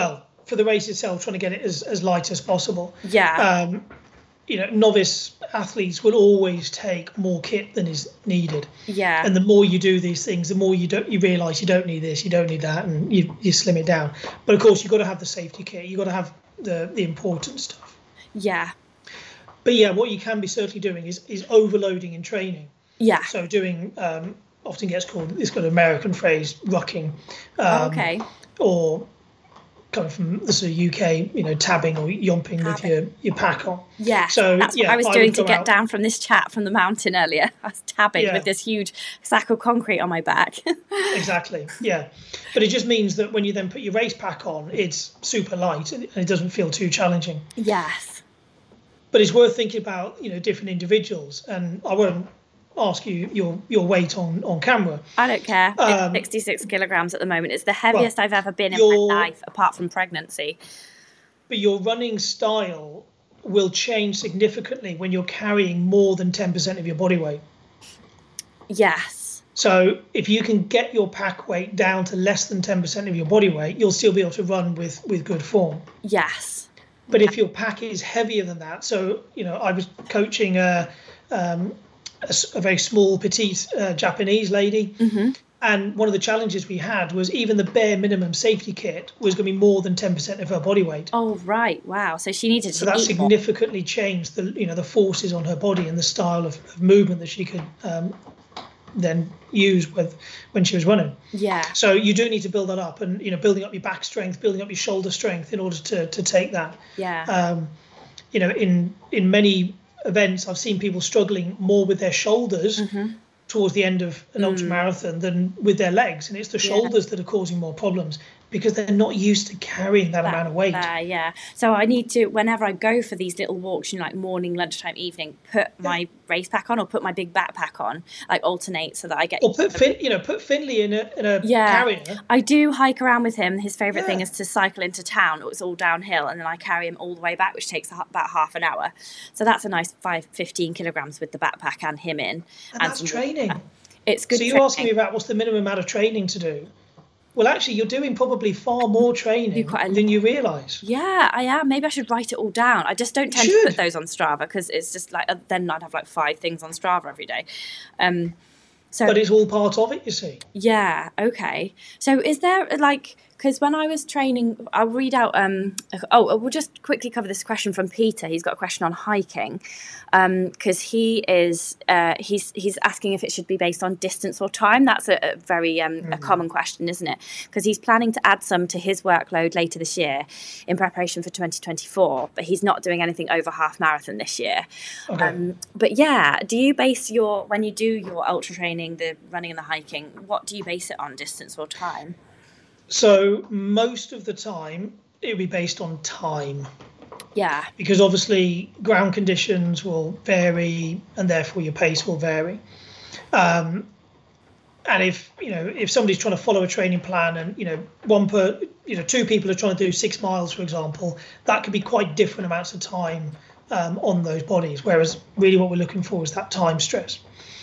for the race itself, trying to get it as, as light as possible. Yeah. Um, you know, novice athletes will always take more kit than is needed. Yeah. And the more you do these things, the more you don't you realise you don't need this, you don't need that, and you, you slim it down. But of course, you've got to have the safety kit. You've got to have the, the important stuff. Yeah. But yeah, what you can be certainly doing is is overloading in training. Yeah. So doing um, often gets called, it's got an American phrase, rucking. Um, oh, okay. Or coming from the sort of U K, you know, tabbing or yomping tabbing. with your, your pack on. Yeah, so that's yeah, what I was doing I to get out. down from this chat from the mountain earlier. I was tabbing yeah. with this huge sack of concrete on my back. Exactly, yeah. But it just means that when you then put your race pack on, it's super light and it doesn't feel too challenging. Yes. But it's worth thinking about, you know, different individuals. And I won't ask you your your weight on on camera. I don't care. Um, it's sixty-six kilograms at the moment. It's the heaviest well, I've ever been in your, my life, apart from pregnancy. But your running style will change significantly when you're carrying more than ten percent of your body weight. Yes. So if you can get your pack weight down to less than ten percent of your body weight, you'll still be able to run with with good form. Yes. But if your pack is heavier than that, so you know, I was coaching a um, a, a very small, petite uh, Japanese lady. Mm-hmm. And one of the challenges we had was even the bare minimum safety kit was going to be more than ten percent of her body weight. Oh, right. Wow. So she needed to So that eat significantly more. changed the, you know, the forces on her body and the style of, of movement that she could um, then use with when she was running. Yeah. So you do need to build that up, and, you know, building up your back strength, building up your shoulder strength in order to, to take that. Yeah. Um, you know, in, in many events, I've seen people struggling more with their shoulders mm-hmm. towards the end of an mm. ultra marathon than with their legs, and it's the shoulders yeah. that are causing more problems because they're not used to carrying that, that amount of weight. Uh, yeah. So I need to, whenever I go for these little walks, you know, like morning, lunchtime, evening, put yeah. my race pack on or put my big backpack on, like alternate so that I get. Or put fin, you know, put Finley in a in a yeah. carrier. I do hike around with him. His favourite yeah. thing is to cycle into town. It's all downhill, and then I carry him all the way back, which takes about half an hour. So that's a nice five, fifteen kilograms with the backpack and him in. And, and that's training. It's good. So you're training. asking me about what's the minimum amount of training to do? Well, actually, you're doing probably far more training than you realise. Yeah, I am. Maybe I should write it all down. I just don't tend to put those on Strava because it's just like, then I'd have like five things on Strava every day. Um, so, but it's all part of it, you see. Yeah, okay. So is there like, because when I was training, I'll read out, um, oh, we'll just quickly cover this question from Peter. He's got a question on hiking because um, he is, uh, he's he's asking if it should be based on distance or time. That's a, a very um, mm-hmm. a common question, isn't it? Because he's planning to add some to his workload later this year in preparation for twenty twenty-four, but he's not doing anything over half marathon this year. Okay. Um, but yeah, do you base your, when you do your ultra training, the running and the hiking, what do you base it on, distance or time? So most of the time, it'll be based on time. Yeah. Because obviously ground conditions will vary and therefore your pace will vary. Um, and if, you know, if somebody's trying to follow a training plan and, you know, one per, you know, two people are trying to do six miles, for example, that could be quite different amounts of time um, on those bodies. Whereas really what we're looking for is that time stress.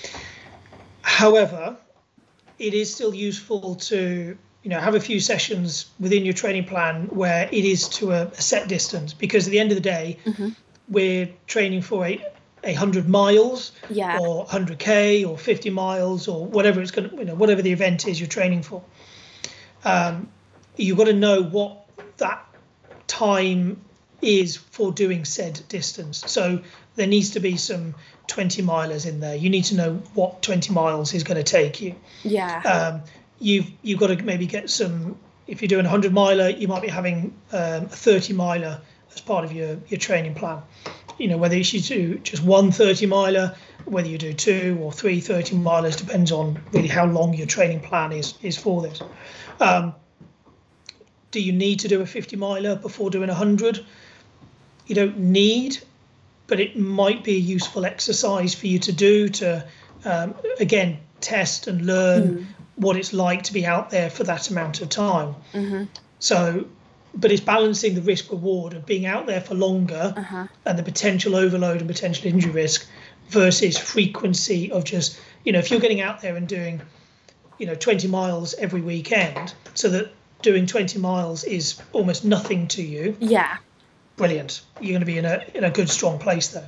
However, it is still useful to, you know, have a few sessions within your training plan where it is to a, a set distance, because at the end of the day, mm-hmm. we're training for a, a hundred miles yeah. or one hundred K or fifty miles or whatever it's going to, you know, whatever the event is you're training for. Um, you've got to know what that time is for doing said distance. So there needs to be some twenty milers in there. You need to know what twenty miles is going to take you. Yeah. Um, You've you've got to maybe get some. If you're doing a hundred miler, you might be having um, a thirty miler as part of your, your training plan. You know, whether you do just one thirty miler, whether you do two or three thirty milers, depends on really how long your training plan is is for this. Um, do you need to do a fifty miler before doing a hundred? You don't need, but it might be a useful exercise for you to do to um, again test and learn. Mm. What it's like to be out there for that amount of time. Mm-hmm. So, but it's balancing the risk reward of being out there for longer uh-huh. and the potential overload and potential injury risk versus frequency of just, you know, if you're getting out there and doing, you know, twenty miles every weekend, so that doing twenty miles is almost nothing to you, Yeah. brilliant. You're going to be in a in a good, strong place there.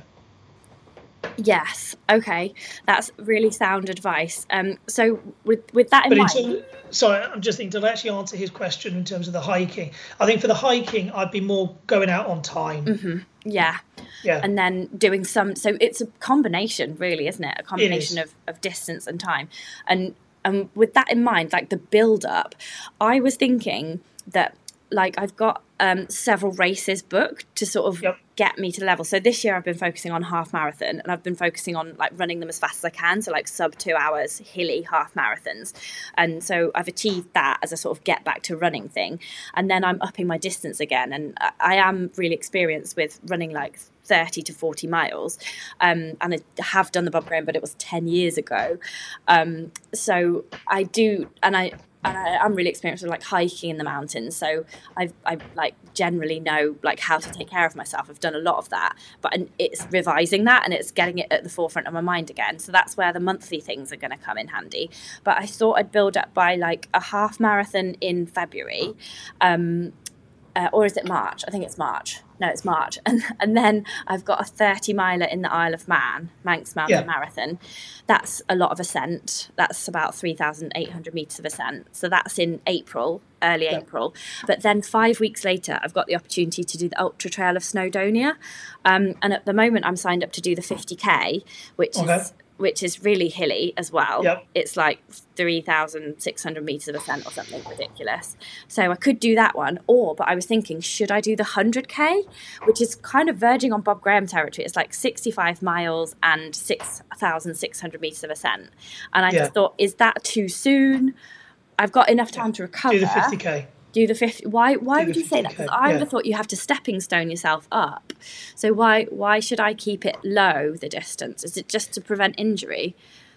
Yes. Okay. That's really sound advice. Um. So with with that in But in mind, terms, sorry, I'm just thinking to actually answer his question in terms of the hiking. I think for the hiking, I'd be more going out on time. Mm-hmm. yeah. Yeah. And then doing some. So it's a combination, really, isn't it? A combination is. of of distance and time. And and with that in mind, like the build up, I was thinking that like I've got um several races booked to sort of Yep. get me to level. So this year I've been focusing on half marathon, and I've been focusing on like running them as fast as I can, so like sub two hours hilly half marathons. And so I've achieved that as a sort of get back to running thing, and then I'm upping my distance again, and I, I am really experienced with running like thirty to forty miles, um and I have done the Bob Graham, but it was ten years ago. Um so I do, and I and I, I'm really experienced with like hiking in the mountains, so I've I like generally know like how to take care of myself. I've done a lot of that, but it's revising that and it's getting it at the forefront of my mind again. So that's where the monthly things are going to come in handy. But I thought I'd build up by like a half marathon in February, um, uh, or is it March? I think it's March. No, it's March. And and then I've got a thirty miler in the Isle of Man, Manx Mountain Yeah. Marathon. That's a lot of ascent. That's about three thousand eight hundred metres of ascent. So that's in April, early Yeah. April. But then five weeks later, I've got the opportunity to do the Ultra Trail of Snowdonia. Um, and at the moment, I'm signed up to do the fifty K, which Okay. is which is really hilly as well. Yep. It's like three thousand six hundred metres of ascent or something ridiculous. So I could do that one. Or, but I was thinking, should I do the one hundred K, which is kind of verging on Bob Graham territory? It's like sixty-five miles and six thousand six hundred metres of ascent. And I Yeah. just thought, is that too soon? I've got enough time to recover. Do the fifty K. Do the fifty. Why? Why Do would the you say that? fifty K, Because I would yeah. have thought you have to stepping stone yourself up. So why? Why should I keep it low, the distance? Is it just to prevent injury?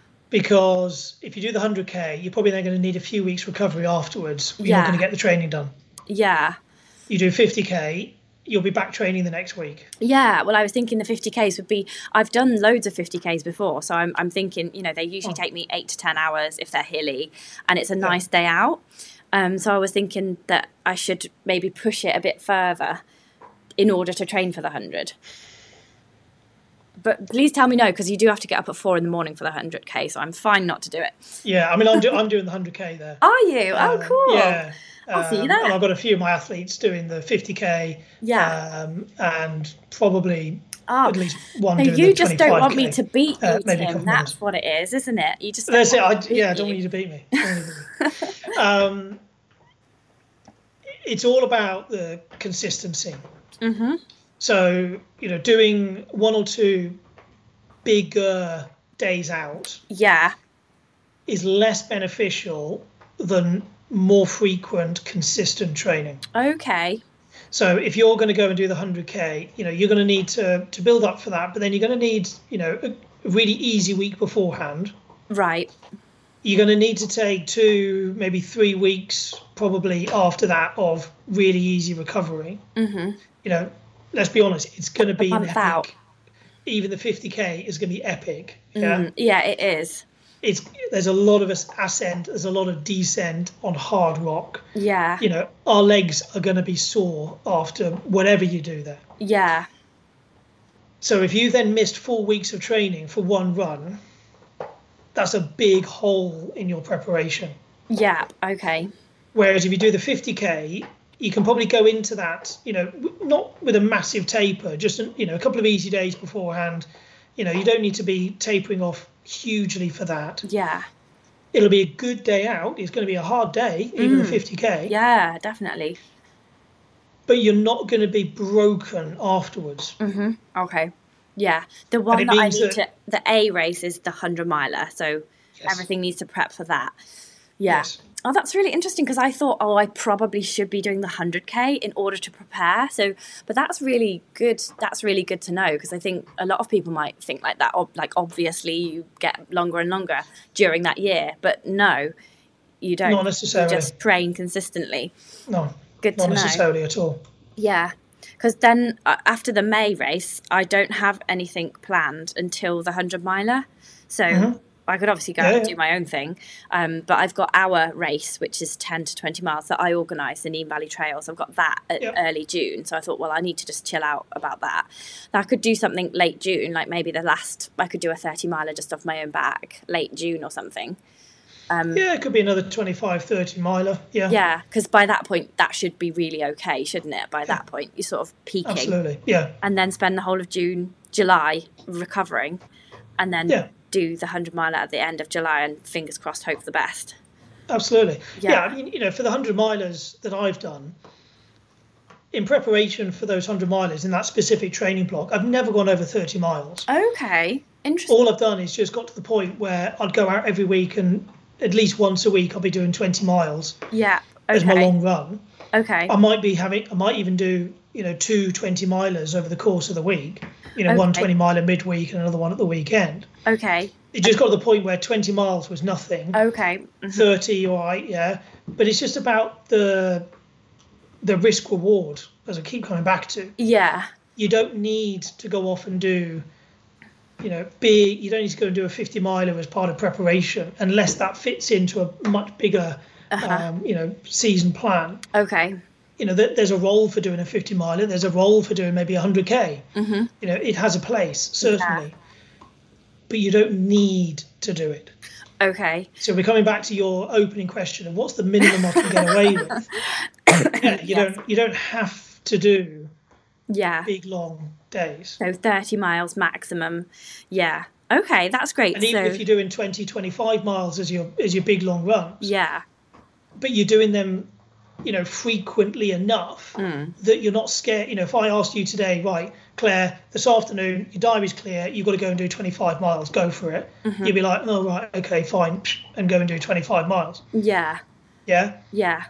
Because if you do the one hundred K, you're probably then going to need a few weeks recovery afterwards. You're Yeah. not going to get the training done. Yeah. You do fifty K, you'll be back training the next week. Yeah, well, I was thinking the fifty Ks would be. I've done loads of fifty Ks before, so I'm, I'm thinking, you know, they usually Oh. take me eight to ten hours if they're hilly, and it's a nice day out. Um, so I was thinking that I should maybe push it a bit further in order to train for the hundred. But please tell me no, because you do have to get up at four in the morning for the hundred K, so I'm fine not to do it. Yeah, I mean, I'm, do, I'm doing the one hundred K there. Are you? Oh, Um, cool. Yeah. I'll see you Um, there. And I've got a few of my athletes doing the fifty K. Yeah. Um, and probably Oh, at least one so doing you the just don't want me twenty-five K. to beat you, Uh, maybe a Tim. couple That's more. what it is, isn't it? You just don't That's it. want I, me to beat yeah, I don't want you to beat me. I don't want you to beat me. um, it's all about the consistency. Mm-hmm. So, you know, doing one or two bigger days out Yeah. is less beneficial than more frequent, consistent training. Okay. So if you're going to go and do the one hundred K, you know, you're going to need to, to build up for that, but then you're going to need, you know, a really easy week beforehand. Right. You're going to need to take two, maybe three weeks probably after that of really easy recovery. Mm-hmm. You know, let's be honest, it's going to be an month out. epic. Even the fifty K is going to be epic. Yeah. Mm, yeah, it is. It's there's a lot of ascent, there's a lot of descent on hard rock. Yeah. You know, our legs are going to be sore after whatever you do there. Yeah. So if you then missed four weeks of training for one run, that's a big hole in your preparation. Yeah. Okay. Whereas if you do the fifty K, you can probably go into that, you know, not with a massive taper, just, you know, a couple of easy days beforehand. You know, you don't need to be tapering off hugely for that. Yeah. It'll be a good day out. It's going to be a hard day, even the fifty K. Yeah, definitely. But you're not going to be broken afterwards. Mm-hmm. Okay. Yeah. The one it that I means need that- to, the A race is the hundred miler. So Yes. everything needs to prep for that. Yeah. Yes. Oh, that's really interesting because I thought, oh, I probably should be doing the hundred K in order to prepare. So, but that's really good. That's really good to know because I think a lot of people might think like that. Ob- like obviously you get longer and longer during that year, but no, you don't. Not necessarily. You just train consistently. No, Good not to know. necessarily at all. Yeah, because then uh, after the May race, I don't have anything planned until the hundred miler. So Mm-hmm. I could obviously go yeah, out and yeah. do my own thing, um, but I've got our race, which is ten to twenty miles that I organise, the Neem Valley Trail. So I've got that at Yep. early June. So I thought, well, I need to just chill out about that. Now I could do something late June, like maybe the last, I could do a thirty miler just off my own back, late June or something. Yeah, it could be another twenty-five, thirty miler. Yeah. Yeah, because by that point, that should be really okay, shouldn't it? By that point, you're sort of peaking. Absolutely. Yeah. And then spend the whole of June, July recovering, and then Yeah. do the one hundred miler at the end of July and fingers crossed, hope for the best. Absolutely. Yeah. Yeah. I mean, you know, for the one hundred milers that I've done, in preparation for those one hundred milers in that specific training block, I've never gone over thirty miles. Okay, interesting. All I've done is just got to the point where I'd go out every week, and at least once a week I'll be doing twenty miles Yeah, as my okay. long run. Okay, I might be having, I might even do, you know, two twenty milers over the course of the week. You know, one Okay. twenty miler midweek and another one at the weekend. okay, It just got to the point where twenty miles was nothing. okay. Mhm. thirty, all right, yeah. But it's just about the the risk reward, as I keep coming back to. Yeah, You don't need to go off and do, you know, big. You don't need to go and do a fifty miler as part of preparation, unless that fits into a much bigger, Uh-huh. um, you know, season plan. okay. You know, there- there's a role for doing a fifty miler. There's a role for doing maybe one hundred k. Mm-hmm. You know, it has a place, certainly. But you don't need to do it. Okay. So we're coming back to your opening question of what's the minimum I can get away with. Yeah, you Yes. don't you don't have to do Yeah. big long days. So thirty miles maximum. Yeah. Okay, that's great. And even so, if you're doing twenty, twenty-five miles as your as your big long runs, yeah. but you're doing them, you know, frequently enough Mm. that you're not scared. You know, if I asked you today, right, Claire, this afternoon, your diary's clear, you've got to go and do twenty-five miles, go for it. Mm-hmm. You'd be like, oh, right, okay, fine, and go and do twenty-five miles. Yeah. Yeah. Yeah.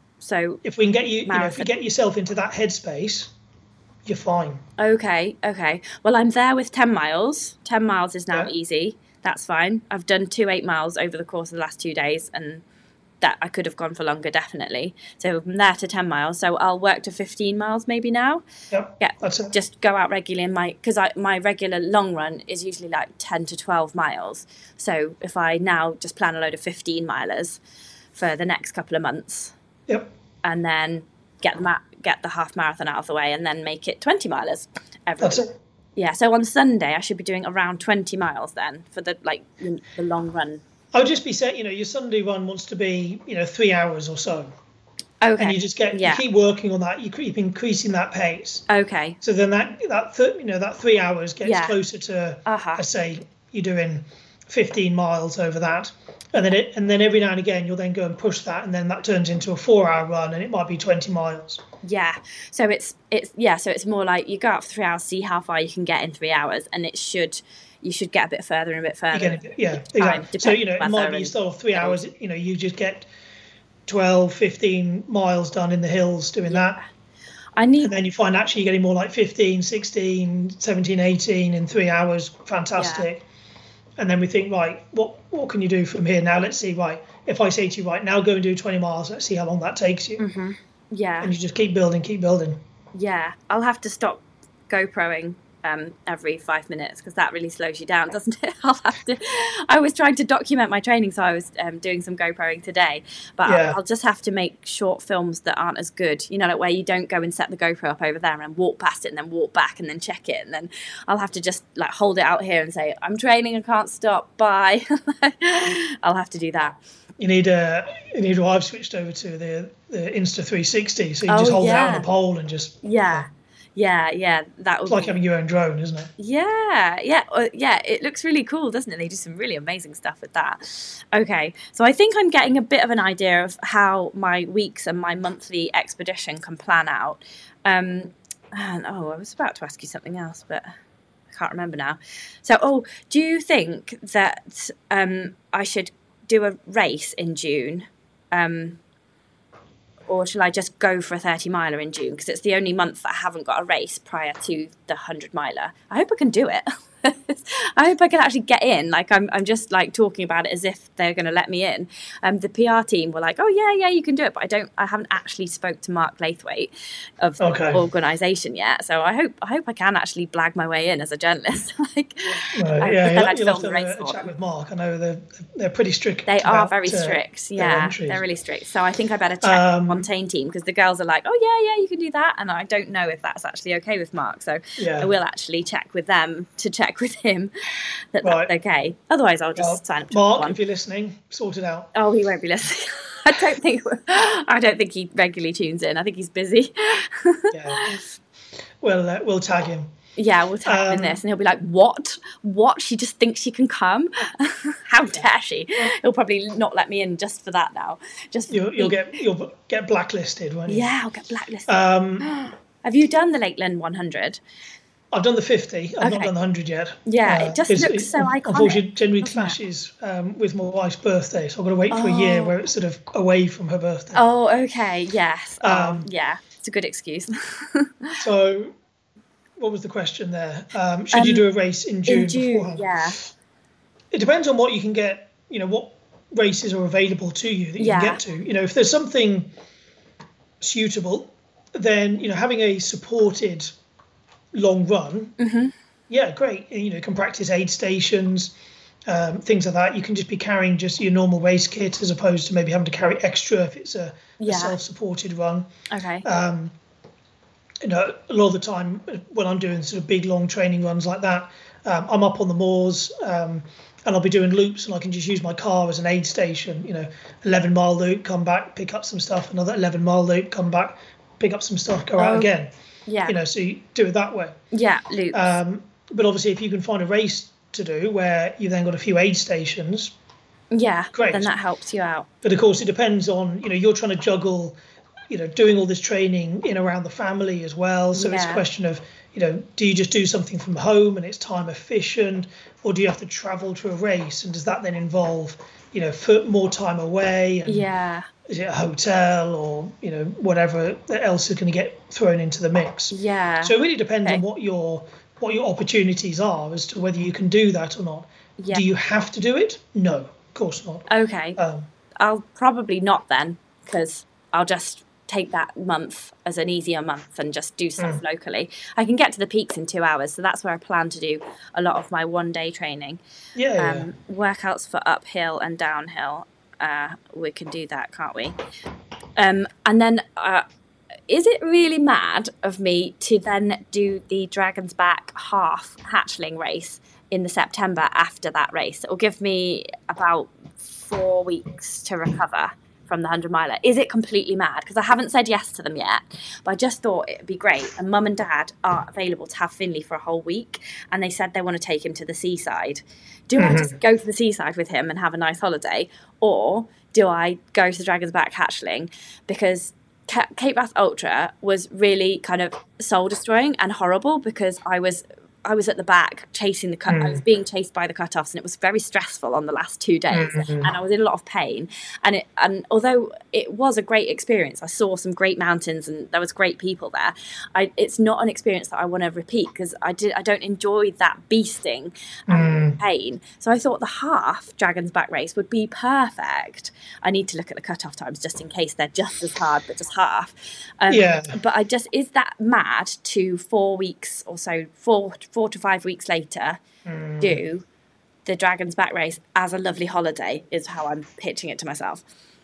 So If we can get you, you know, if you Marathon. get yourself into that headspace, you're fine. okay, okay. Well, I'm there with ten miles. ten miles is now Yeah. easy. That's fine. I've done two eight miles over the course of the last two days, and that I could have gone for longer, definitely. So from there to ten miles. So I'll work to fifteen miles maybe now. Yep. Yeah, That's it. just go out regularly in my, because I my regular long run is usually like ten to twelve miles. So if I now just plan a load of fifteen milers for the next couple of months, Yep. and then get the ma- get the half marathon out of the way, and then make it twenty milers every That's week. it. Yeah, so on Sunday I should be doing around twenty miles then for the like the, the long run. I would just be saying, you know, your Sunday run wants to be, you know, three hours or so. Okay. And you just get, yeah. you keep working on that. You keep increasing that pace. Okay. So then that, that th- you know, that three hours gets Yeah. closer to, Uh-huh. let's say, you're doing fifteen miles over that. And then it, and then every now and again, you'll then go and push that. And then that turns into a four hour run and it might be twenty miles. Yeah. So it's it's yeah. So it's more like you go out for three hours, see how far you can get in three hours, and it should you should get a bit further and a bit You further. get a bit, yeah, time, exactly. So, you know, it depending might weather be you and- start off three hours, you know, you just get twelve, fifteen miles done in the hills doing that. I need And then you find actually you're getting more like fifteen, sixteen, seventeen, eighteen in three hours. Fantastic. And then we think, right, what what can you do from here? Now let's see, right, if I say to you, right, now go and do twenty miles, let's see how long that takes you. Mm-hmm. yeah. And you just keep building, keep building. Yeah, I'll have to stop GoProing um, every five minutes because that really slows you down, doesn't it? I'll have to. I was trying to document my training, so I was um, doing some GoProing today. But Yeah. I'll, I'll just have to make short films that aren't as good. You know, like where you don't go and set the GoPro up over there and walk past it and then walk back and then check it, and then I'll have to just like hold it out here and say, "I'm training, I can't stop. Bye." I'll have to do that. You need a, you need. Well, I've switched over to the the Insta three sixty, so you Oh, just hold it out yeah. on the pole and just. Yeah, yeah, yeah. That would It's like be... having your own drone, isn't it? Yeah, yeah, uh, yeah. It looks really cool, doesn't it? They do some really amazing stuff with that. Okay, so I think I'm getting a bit of an idea of how my weeks and my monthly expedition can plan out. Um, and oh, I was about to ask you something else, but I can't remember now. So, oh, do you think that um, I should do a race in June? Um, or shall I just go for a thirty miler in June? Because it's the only month that I haven't got a race prior to the one hundred miler. I hope I can do it. I hope I can actually get in. Like I'm, I'm just like talking about it as if they're going to let me in. Um, the P R team were like, "Oh yeah, yeah, you can do it," but I don't. I haven't actually spoke to Mark Laithwaite of the Okay. organisation yet. So I hope, I hope I can actually blag my way in as a journalist. like, Right, I, yeah, then you'll, I'd you'll film have the to race have a, a for chat them. with Mark. I know they're they're pretty strict. They are about, very uh, strict. their Yeah, entries. they're really strict. So I think I better check Um, Fontaine team because the girls are like, "Oh yeah, yeah, you can do that," and I don't know if that's actually okay with Mark. So Yeah. I will actually check with them to check with him that Right. that's okay. Otherwise, I'll just Well, sign up to Mark, one. if you're listening, sort it out. Oh, he won't be listening. I don't think. I don't think he regularly tunes in. I think he's busy. Yeah. We'll uh, we'll tag him. Yeah, we'll tag him in Um, this, and he'll be like, "What? What? She just thinks she can come? How dare she?" He'll probably not let me in just for that now. Just You'll, you'll get you'll get blacklisted, won't you? yeah, I'll get blacklisted. Um, Have you done the Lakeland one hundred? I've done the fifty. I've Okay. not done the one hundred yet. Yeah, it just because looks so iconic, Unfortunately, it generally doesn't it? clashes um, with my wife's birthday, so I've got to wait for a year Oh. where it's sort of away from her birthday. Oh, okay. Yes. Oh, Um, yeah. It's a good excuse. So, what was the question there? Um, should you Um, do a race in June, In June, beforehand? yeah. It depends on what you can get. You know, what races are available to you that you Yeah. can get to. You know, if there's something suitable, then you know having a supported long run. Mm-hmm. Yeah, great. You know, you can practice aid stations, um, things like that. You can just be carrying just your normal race kit as opposed to maybe having to carry extra if it's a, Yeah. a self-supported run. Okay. Um, you know, a lot of the time when I'm doing sort of big long training runs like that, um, I'm up on the moors um, and I'll be doing loops and I can just use my car as an aid station. You know, eleven mile loop, come back, pick up some stuff. Another eleven mile loop, come back, pick up some stuff, go out Oh, again. yeah. You know, so you do it that way. Yeah, loops. Um, but obviously, if you can find a race to do where you've then got a few aid stations, yeah. great. Then that helps you out. but of course it depends on, you know, you're trying to juggle, you know, doing all this training in around the family as well. So it's a Yeah. question of, you know, do you just do something from home and it's time efficient, or do you have to travel to a race, and does that then involve, you know, for more time away? And Yeah. is it a hotel or, you know, whatever else is going to get thrown into the mix? Yeah. So it really depends Okay. on what your what your opportunities are as to whether you can do that or not. Yeah. Do you have to do it? No, of course not. Okay. Um, I'll probably not then, because I'll just take that month as an easier month and just do stuff Mm. locally. I can get to the peaks in two hours, so that's where I plan to do a lot of my one day training. yeah, yeah. Um, workouts for uphill and downhill. Uh, we can do that, can't we? Um, and then, uh, is it really mad of me to then do the Dragon's Back half hatchling race in the September after that race? It will give me about four weeks to recover from the hundred miler. Is it completely mad? Because I haven't said yes to them yet, but I just thought it'd be great. And Mum and Dad are available to have Finley for a whole week, and they said they want to take him to the seaside. Do I just go to the seaside with him and have a nice holiday, or do I go to the Dragon's Back hatchling? Because Ca- Cape Wrath Ultra was really kind of soul destroying and horrible, because I was I was at the back chasing the cut. I was being chased by the cutoffs, and it was very stressful on the last two days, and I was in a lot of pain. And it, and although it was a great experience, I saw some great mountains and there was great people there. I, it's not an experience that I want to repeat, because I did I don't enjoy that beasting and pain. So I thought the half Dragon's Back race would be perfect. I need to look at the cutoff times just in case they're just as hard, but just half. Um, Yeah. But I just, is that mad to four weeks or so, four four to five weeks later, do the Dragon's Back race as a lovely holiday, is how I'm pitching it to myself.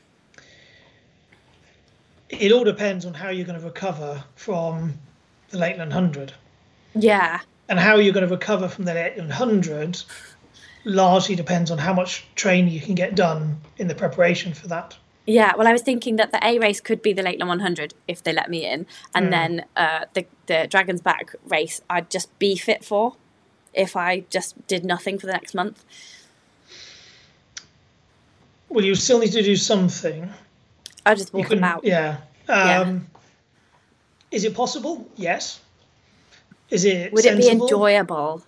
It all depends on how you're going to recover from the Lakeland one hundred. Yeah. And how you're going to recover from the Lakeland one hundred largely depends on how much training you can get done in the preparation for that. Yeah, well, I was thinking that the A race could be the Lakeland one hundred if they let me in, and then uh, the the Dragon's Back race I'd just be fit for if I just did nothing for the next month. Well, you still need to do something. I'd just You walk couldn't- about. Yeah. Yeah. Um, Is it possible? Yes. Is it Would it be sensible? enjoyable?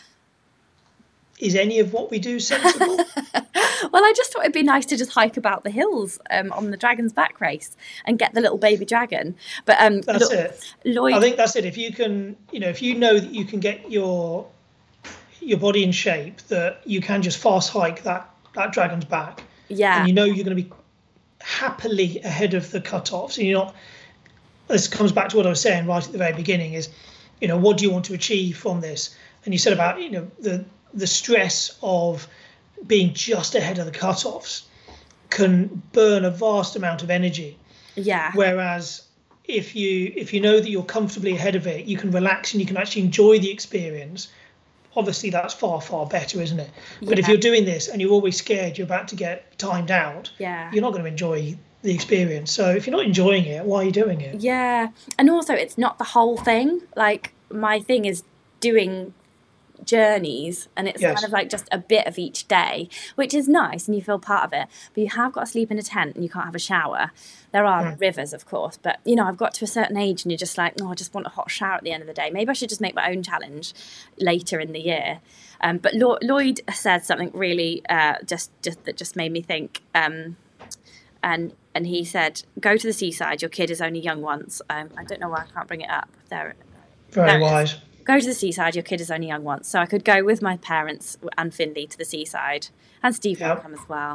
Is any of what we do sensible? Well, I just thought it'd be nice to just hike about the hills um, on the Dragon's Back race and get the little baby dragon. But um, That's Lo- it. Lloyd, I think that's it. If you can, you know, if you know that you can get your your body in shape that you can just fast hike that, that Dragon's Back. Yeah. And you know you're going to be happily ahead of the cutoffs. And you're not, this comes back to what I was saying right at the very beginning is, you know, what do you want to achieve from this? And you said about, you know, the the stress of being just ahead of the cutoffs can burn a vast amount of energy. Yeah. Whereas if you if you know that you're comfortably ahead of it, you can relax and you can actually enjoy the experience. Obviously, that's far, far better, isn't it? But Yeah. if you're doing this and you're always scared you're about to get timed out, Yeah. you're not going to enjoy the experience. So if you're not enjoying it, why are you doing it? Yeah. And also, it's not the whole thing. Like, my thing is doing journeys, and it's Yes. kind of like just a bit of each day, which is nice, and you feel part of it. But you have got to sleep in a tent, and you can't have a shower. There are Mm. rivers, of course, but you know, I've got to a certain age, and you're just like, oh, I just want a hot shower at the end of the day. Maybe I should just make my own challenge later in the year. Um, but Lo- Lloyd said something really uh, just just that just made me think. Um, and and he said, "Go to the seaside. Your kid is only young once." Um, I don't know why I can't bring it up. There. Very There it is. wise. Go to the seaside, your kid is only young once. So I could go with my parents and Finley to the seaside. And Steve will Yep. come as well.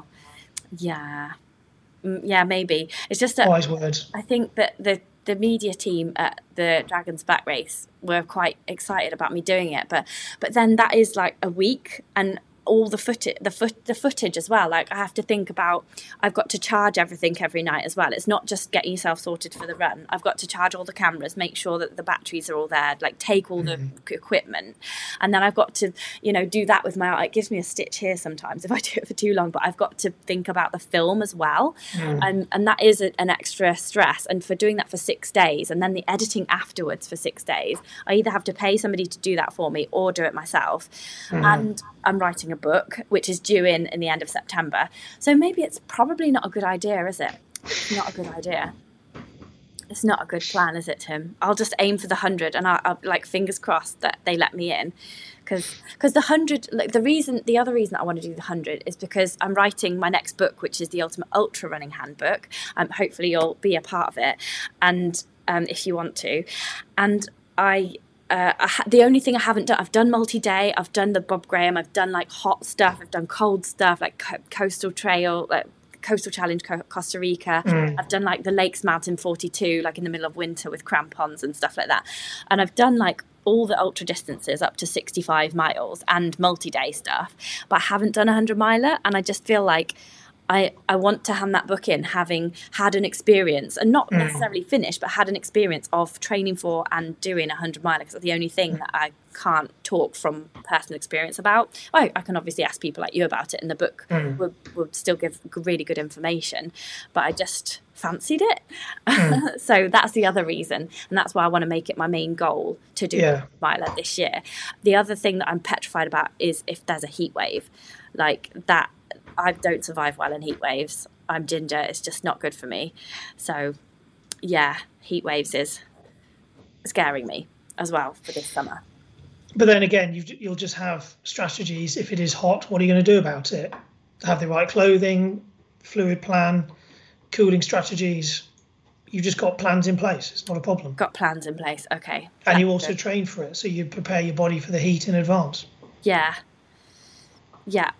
Yeah. Mm, Yeah, maybe. It's just that Wise words. I think that the, the media team at the Dragon's Back race were quite excited about me doing it. But but then that is like a week, and all the footage, the foot, the footage as well. Like, I have to think about, I've got to charge everything every night as well. It's not just getting yourself sorted for the run. I've got to charge all the cameras, make sure that the batteries are all there, like take all the equipment. And then I've got to, you know, do that with my, it gives me a stitch here sometimes if I do it for too long, but I've got to think about the film as well. And, and that is a, an extra stress. And for doing that for six days and then the editing afterwards for six days, I either have to pay somebody to do that for me or do it myself. And I'm writing a book, which is due in in the end of September. So maybe it's probably not a good idea, is it? It's not a good idea. It's not a good plan, is it, Tim? I'll just aim for the hundred, and I'll, I'll like fingers crossed that they let me in, because because the hundred, like the reason, the other reason I want to do the hundred is because I'm writing my next book, which is the Ultimate Ultra Running Handbook. Um, hopefully you'll be a part of it, and um, if you want to, and I. Uh, I ha- the only thing I haven't done, I've done multi-day, I've done the Bob Graham, I've done like hot stuff, I've done cold stuff, like co- coastal trail, like coastal challenge, Co- Costa Rica. Mm. I've done like the Lakes Mountain forty-two, like in the middle of winter with crampons and stuff like that. And I've done like all the ultra distances up to sixty-five miles and multi-day stuff, but I haven't done a hundred miler. And I just feel like I, I want to hand that book in having had an experience, and not Mm. necessarily finished, but had an experience of training for and doing a hundred miler, because it's the only thing that I can't talk from personal experience about. I, I can obviously ask people like you about it, and the book Mm. would, would still give really good information, but I just fancied it. Mm. So that's the other reason, and that's why I want to make it my main goal to do Yeah. a miler this year. The other thing that I'm petrified about is if there's a heat wave, like that. I don't survive well in heat waves. I'm ginger. It's just not good for me. So, yeah, heat waves is scaring me as well for this summer. But then again, you've, you'll just have strategies. If it is hot, what are you going to do about it? Have the right clothing, fluid plan, cooling strategies. You've just got plans in place. It's not a problem. Got plans in place. Okay. And you That's also good. train for it. So you prepare your body for the heat in advance. Yeah. Yep.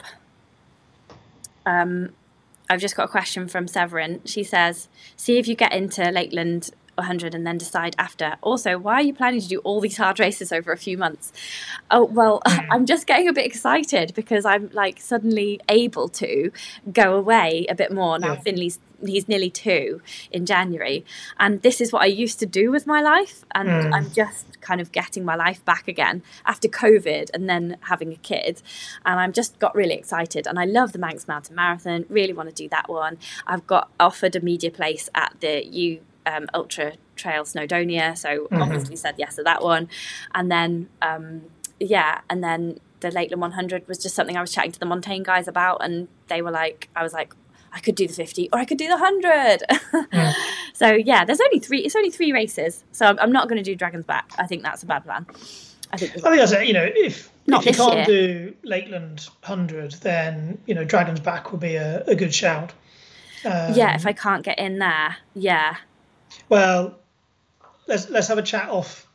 Um, I've just got a question from Severin. She says, see if you get into Lakeland one hundred and then decide after. Also, why are you planning to do all these hard races over a few months? Oh, well, I'm just getting a bit excited because I'm like suddenly able to go away a bit more now. Yeah. Finley's he's nearly two in January, and this is what I used to do with my life, and Mm. I'm just kind of getting my life back again after COVID and then having a kid, and I'm just got really excited, and I love the Manx Mountain Marathon, really want to do that one. I've got offered a media place at the U um, Ultra Trail Snowdonia, so Mhm. obviously said yes to that one, and then um, yeah and then the Lakeland one hundred was just something I was chatting to the Montaigne guys about, and they were like, I was like, I could do the fifty or I could do the one hundred. Mm. So yeah, there's only three. It's only three races. So I'm, I'm not going to do Dragon's Back. I think that's a bad plan. I think. I think that's it. You know, if Not if you this can't year. do Lakeland one hundred, then you know Dragon's Back will be a, a good shout. Um, Yeah, if I can't get in there, yeah, Well, let's let's have a chat off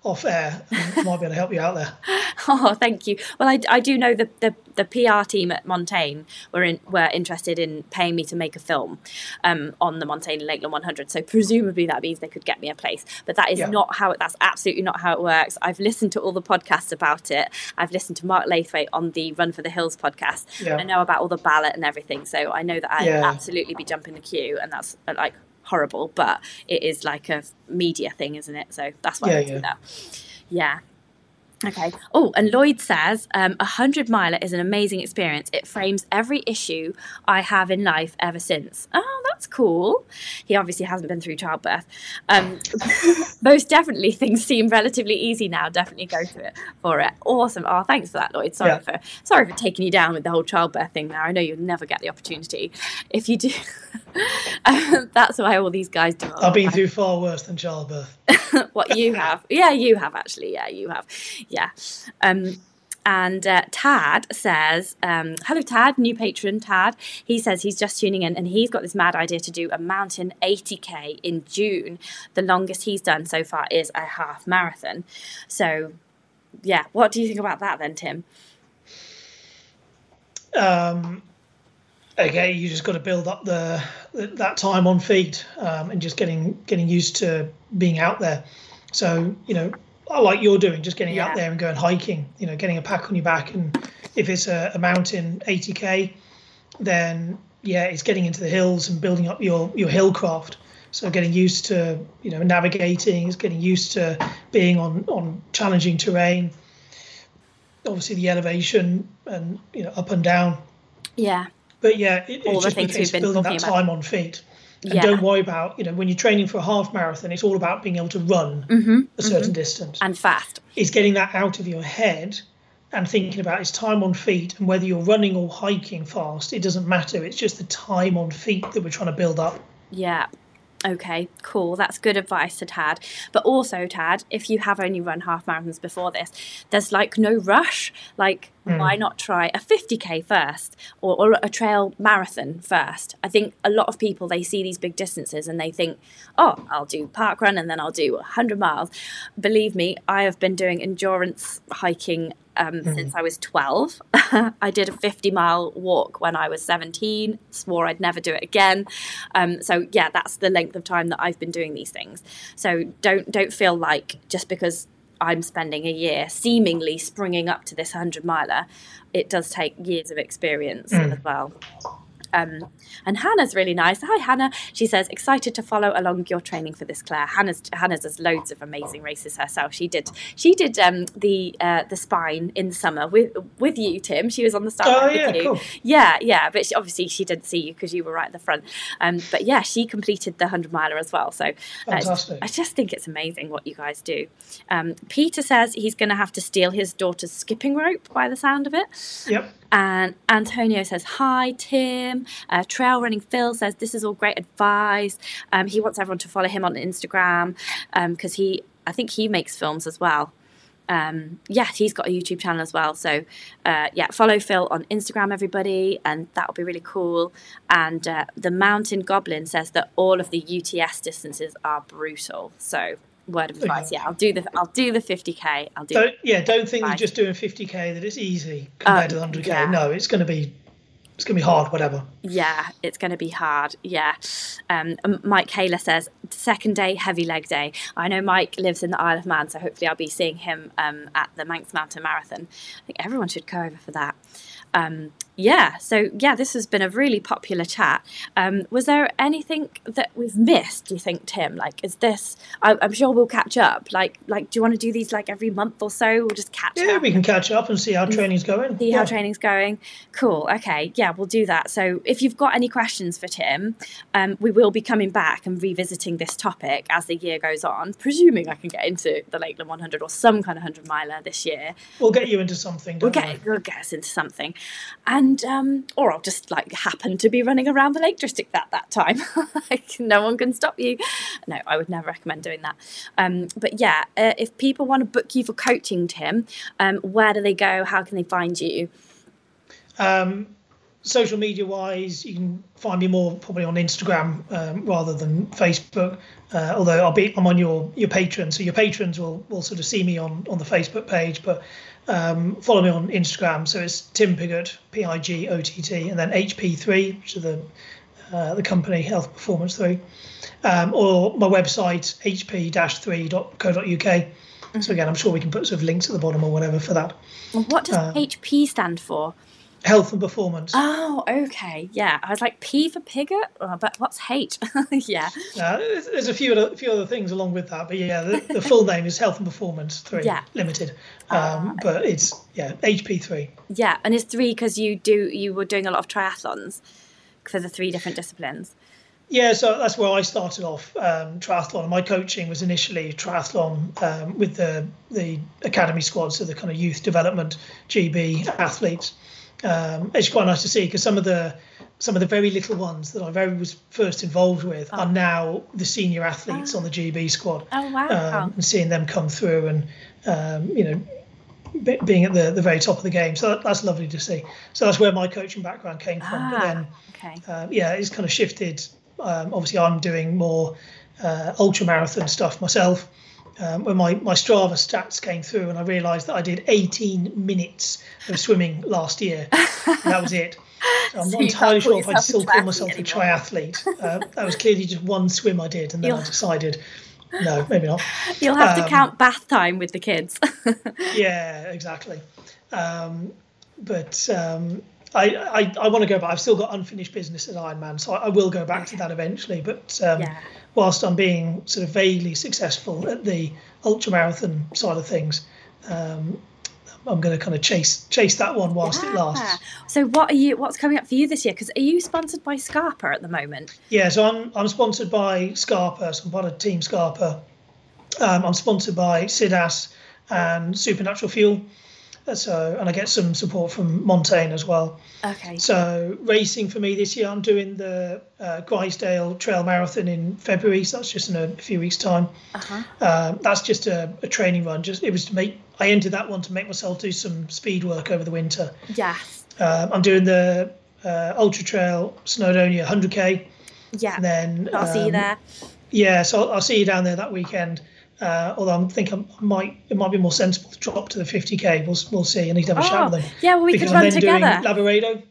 off air, and I might be able to help you out there. Oh, thank you. Well, I, I do know the, the, the P R team at Montaigne were in, were interested in paying me to make a film um, on the Montaigne Lakeland one hundred. So presumably that means they could get me a place. But that is yeah. not how it, that's absolutely not how it works. I've listened to all the podcasts about it. I've listened to Mark Laithwaite on the Run for the Hills podcast. Yeah. I know about all the ballot and everything. So I know that I'd yeah. absolutely be jumping the queue, and that's like horrible, but it is like a media thing, isn't it? So that's why yeah, I do yeah. that. Yeah. Okay. Oh, and Lloyd says, um, a hundred miler is an amazing experience. It frames every issue I have in life ever since. Oh, that's cool. He obviously hasn't been through childbirth. Um, most definitely things seem relatively easy now. Definitely go to it for it. Awesome. Oh, thanks for that, Lloyd. Sorry yeah. for sorry for taking you down with the whole childbirth thing there. I know you'll never get the opportunity. If you do, um, that's why all these guys do. I've been through far worse than childbirth. What you have. Yeah, you have actually. Yeah, you have. Yeah. Um, and uh, Tad says, um, hello, Tad, new patron, Tad. He says he's just tuning in and he's got this mad idea to do a mountain eighty K in June. The longest he's done so far is a half marathon. So, yeah, what do you think about that then, Tim? Um, okay, you just got to build up the, the that time on feet um, and just getting getting used to being out there. So, you know, like you're doing, just getting yeah. out there and going hiking, you know, getting a pack on your back. And if it's a, a mountain eighty K, then yeah, it's getting into the hills and building up your, your hillcraft. So getting used to, you know, navigating, it's getting used to being on, on challenging terrain. Obviously the elevation and, you know, up and down. Yeah. But yeah, it, it's just a case of building that time on feet. And yeah. don't worry about, you know, when you're training for a half marathon, it's all about being able to run mm-hmm, a certain mm-hmm. distance. And fast. It's getting that out of your head and thinking about its time on feet, and whether you're running or hiking fast, it doesn't matter. It's just the time on feet that we're trying to build up. Yeah. Okay, cool. That's good advice to Tad. But also, Tad, if you have only run half marathons before this, there's like no rush. Like, mm. why not try a fifty K first or, or a trail marathon first? I think a lot of people, they see these big distances and they think, oh, I'll do parkrun and then I'll do one hundred miles. Believe me, I have been doing endurance hiking Um, mm. since I was twelve. I did a fifty mile walk when I was seventeen, swore I'd never do it again. Um, so yeah, that's the length of time that I've been doing these things. So don't don't feel like just because I'm spending a year seemingly springing up to this hundred miler, it does take years of experience mm. as well. Um, and Hannah's really nice. Hi, Hannah. She says, excited to follow along your training for this, Claire. Hannah's Hannah does loads of amazing races herself. She did she did um, the uh, the spine in the summer with with you, Tim. She was on the start oh, with yeah, you. Cool. Yeah, yeah. But she, obviously she didn't see you because you were right at the front. Um, but yeah, she completed the hundred miler as well. So uh, I just think it's amazing what you guys do. Um, Peter says he's going to have to steal his daughter's skipping rope by the sound of it. Yep. And Antonio says, hi, Tim. Uh, Trail Running Phil says, this is all great advice. Um, he wants everyone to follow him on Instagram because um, he, I think he makes films as well. Um, yeah, he's got a YouTube channel as well. So, uh, yeah, follow Phil on Instagram, everybody, and that'll be really cool. And uh, the Mountain Goblin says that all of the U T S distances are brutal. So, word of advice, yeah, I'll do the I'll do the fifty K. I'll do. Don't, yeah, don't think you're just doing fifty K that it's easy compared um, to the one hundred K. Yeah. No, it's going to be it's going to be hard, whatever. Yeah, it's going to be hard. Yeah. Um, Mike Hayler says second day, heavy leg day. I know Mike lives in the Isle of Man, so hopefully I'll be seeing him um, at the Manx Mountain Marathon. I think everyone should go over for that. Um, yeah, so yeah, this has been a really popular chat. Um, was there anything that we've missed, do you think, Tim? Like, is this, I, I'm sure we'll catch up. Like, like, do you want to do these like every month or so? We'll just catch yeah, up. Yeah, we can catch up and see how training's going. See yeah. how training's going. Cool. Okay. Yeah, we'll do that. So if you've got any questions for Tim, um, we will be coming back and revisiting this topic as the year goes on, presuming I can get into the Lakeland one hundred or some kind of hundred miler this year. We'll get you into something. Don't we'll get, we'll get us into something. And um, or I'll just like happen to be running around the Lake District at that time. Like no one can stop you. No, I would never recommend doing that. Um, but yeah, uh, if people want to book you for coaching, Tim, um, where do they go? How can they find you? Um, social media wise, you can find me more probably on Instagram um, rather than Facebook. Uh, although I'll be, I'm on your your Patreon, so your patrons will will sort of see me on on the Facebook page, but um, follow me on Instagram. So it's Tim Piggott, P I G O T T, and then H P three, which is the uh, the company, Health Performance three, um, or my website h p dash three dot co dot u k. Mm-hmm. So again, I'm sure we can put sort of links at the bottom or whatever for that. What does uh, H P stand for? Health and Performance. Oh, okay. Yeah. I was like, P for Piggott? Oh, but what's H? Yeah. Uh, there's a few other, few other things along with that. But yeah, the, the full name is Health and Performance three yeah. Limited. Um, uh, but it's, yeah, H P three. Yeah. And it's three because you do you were doing a lot of triathlons for the three different disciplines. Yeah, so that's where I started off, um, triathlon. My coaching was initially triathlon um, with the, the academy squad, so the kind of youth development G B athletes. Um, it's quite nice to see because some of the some of the very little ones that I very was first involved with oh. are now the senior athletes oh. on the G B squad. Oh wow! Um, and seeing them come through and um, you know be, being at the, the very top of the game, so that, that's lovely to see. So that's where my coaching background came from. Ah, but then, okay. um, yeah, it's kind of shifted. Um, obviously, I'm doing more uh, ultra marathon stuff myself. Um, when my, my Strava stats came through and I realised that I did eighteen minutes of swimming last year. That was it. So I'm so not entirely sure if I'd still call myself anymore. a triathlete. Uh, that was clearly just one swim I did, and then You'll... I decided, no, maybe not. You'll have um, to count bath time with the kids. Yeah, exactly. Um, but um, I, I, I want to go back. I've still got unfinished business at Ironman, so I, I will go back to that eventually. But um, yeah. whilst I'm being sort of vaguely successful at the ultramarathon side of things, um, I'm going to kind of chase chase that one whilst yeah. it lasts. So what are you? What's coming up for you this year? Because are you sponsored by Scarpa at the moment? Yeah, so I'm I'm sponsored by Scarpa. So I'm part of Team Scarpa. Um, I'm sponsored by Sidas and Supernatural Fuel. So, and I get some support from Montaigne as well. Okay. So racing for me this year, I'm doing the uh, Grisdale Trail Marathon in February. So that's just in a few weeks' time. Uh-huh. Um, that's just a, a training run. Just it was to make. I entered that one to make myself do some speed work over the winter. Yes. Um, I'm doing the uh, Ultra Trail Snowdonia one hundred K. Yeah. And then I'll um, see you there. Yeah, so I'll, I'll see you down there that weekend. Uh, although I think I might, it might be more sensible to drop to the fifty K. We'll we'll see. I need to have a oh, chat with them. Yeah, well, we because could I'm run then together. Doing Lavaredo.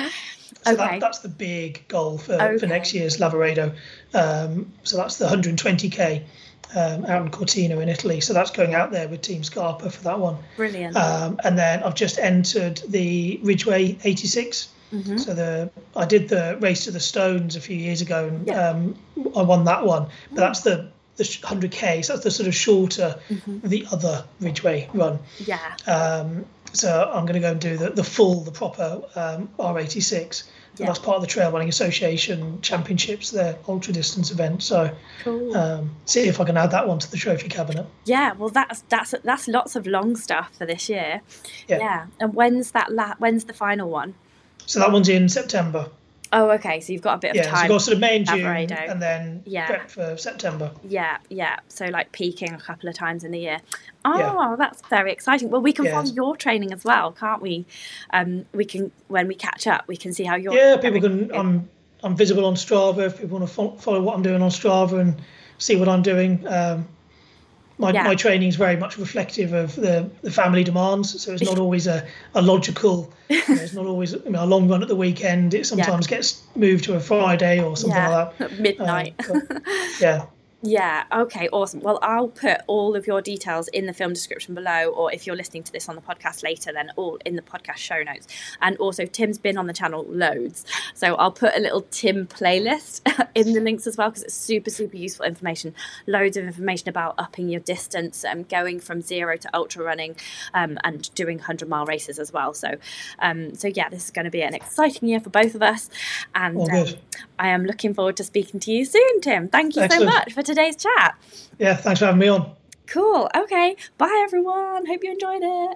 So okay. that, that's the big goal for, okay. for next year's Lavaredo. Um, so that's the one hundred twenty K um, out in Cortina in Italy. So that's going out there with Team Scarpa for that one. Brilliant. Um, and then I've just entered the Ridgeway eighty-six. Mm-hmm. So the I did the Race to the Stones a few years ago, and yeah. um, I won that one. But that's the the one hundred K, so that's the sort of shorter, mm-hmm. the other Ridgeway run. Yeah. Um, so I'm going to go and do the, the full, the proper um, R eighty-six. Yeah. That's part of the Trail Running Association Championships, their ultra distance event. So cool. um, see if I can add that one to the trophy cabinet. Yeah, well, that's that's that's lots of long stuff for this year. Yeah. Yeah. And when's that? La- when's the final one? So that one's in September. Oh, okay. So you've got a bit of yeah, time. Yeah, so you've got sort of May and June, Lavaredo. and then yeah. prep for September. Yeah, yeah. So like peaking a couple of times in the year. Oh, yeah. that's very exciting. Well, we can yeah. follow your training as well, can't we? Um, we can when we catch up, we can see how you're. Yeah, people can. I'm I'm visible on Strava. If people want to follow, follow what I'm doing on Strava and see what I'm doing. Um, My, yeah. my training is very much reflective of the, the family demands, so it's not always a, a logical, you know, it's not always you know, a long run at the weekend. It sometimes yeah. gets moved to a Friday or something yeah. like that. Midnight. Um, but, yeah. Yeah, okay, awesome. Well, I'll put all of your details in the film description below, or if you're listening to this on the podcast later, then all in the podcast show notes. And also, Tim's been on the channel loads, so I'll put a little Tim playlist in the links as well, because it's super, super useful information. Loads of information about upping your distance, um, going from zero to ultra running, um, and doing hundred-mile races as well. So, um, so yeah, this is going to be an exciting year for both of us, and um, I am looking forward to speaking to you soon, Tim. Thank you Excellent. so much for today's chat. Yeah, thanks for having me on. Cool. Okay. Bye, everyone. Hope you enjoyed it.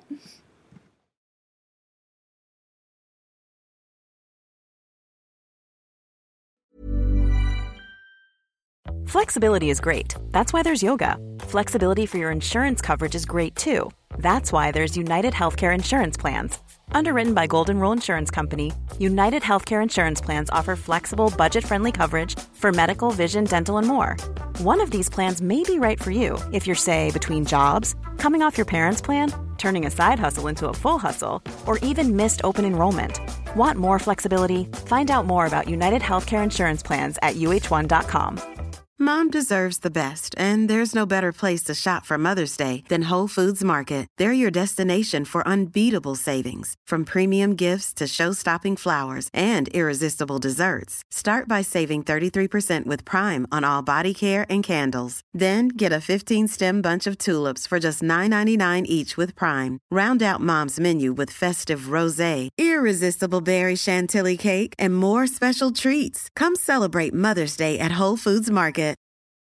Flexibility is great. That's why there's yoga. Flexibility for your insurance coverage is great too. That's why there's United Healthcare Insurance Plans. Underwritten by Golden Rule Insurance Company, United Healthcare Insurance Plans offer flexible, budget-friendly coverage for medical, vision, dental, and more. One of these plans may be right for you if you're, say, between jobs, coming off your parents' plan, turning a side hustle into a full hustle, or even missed open enrollment. Want more flexibility? Find out more about United Healthcare Insurance Plans at U H one dot com. Mom deserves the best, and there's no better place to shop for Mother's Day than Whole Foods Market. They're your destination for unbeatable savings, from premium gifts to show-stopping flowers and irresistible desserts. Start by saving thirty-three percent with Prime on all body care and candles. Then get a fifteen-stem bunch of tulips for just nine ninety-nine each with Prime. Round out Mom's menu with festive rosé, irresistible berry chantilly cake, and more special treats. Come celebrate Mother's Day at Whole Foods Market.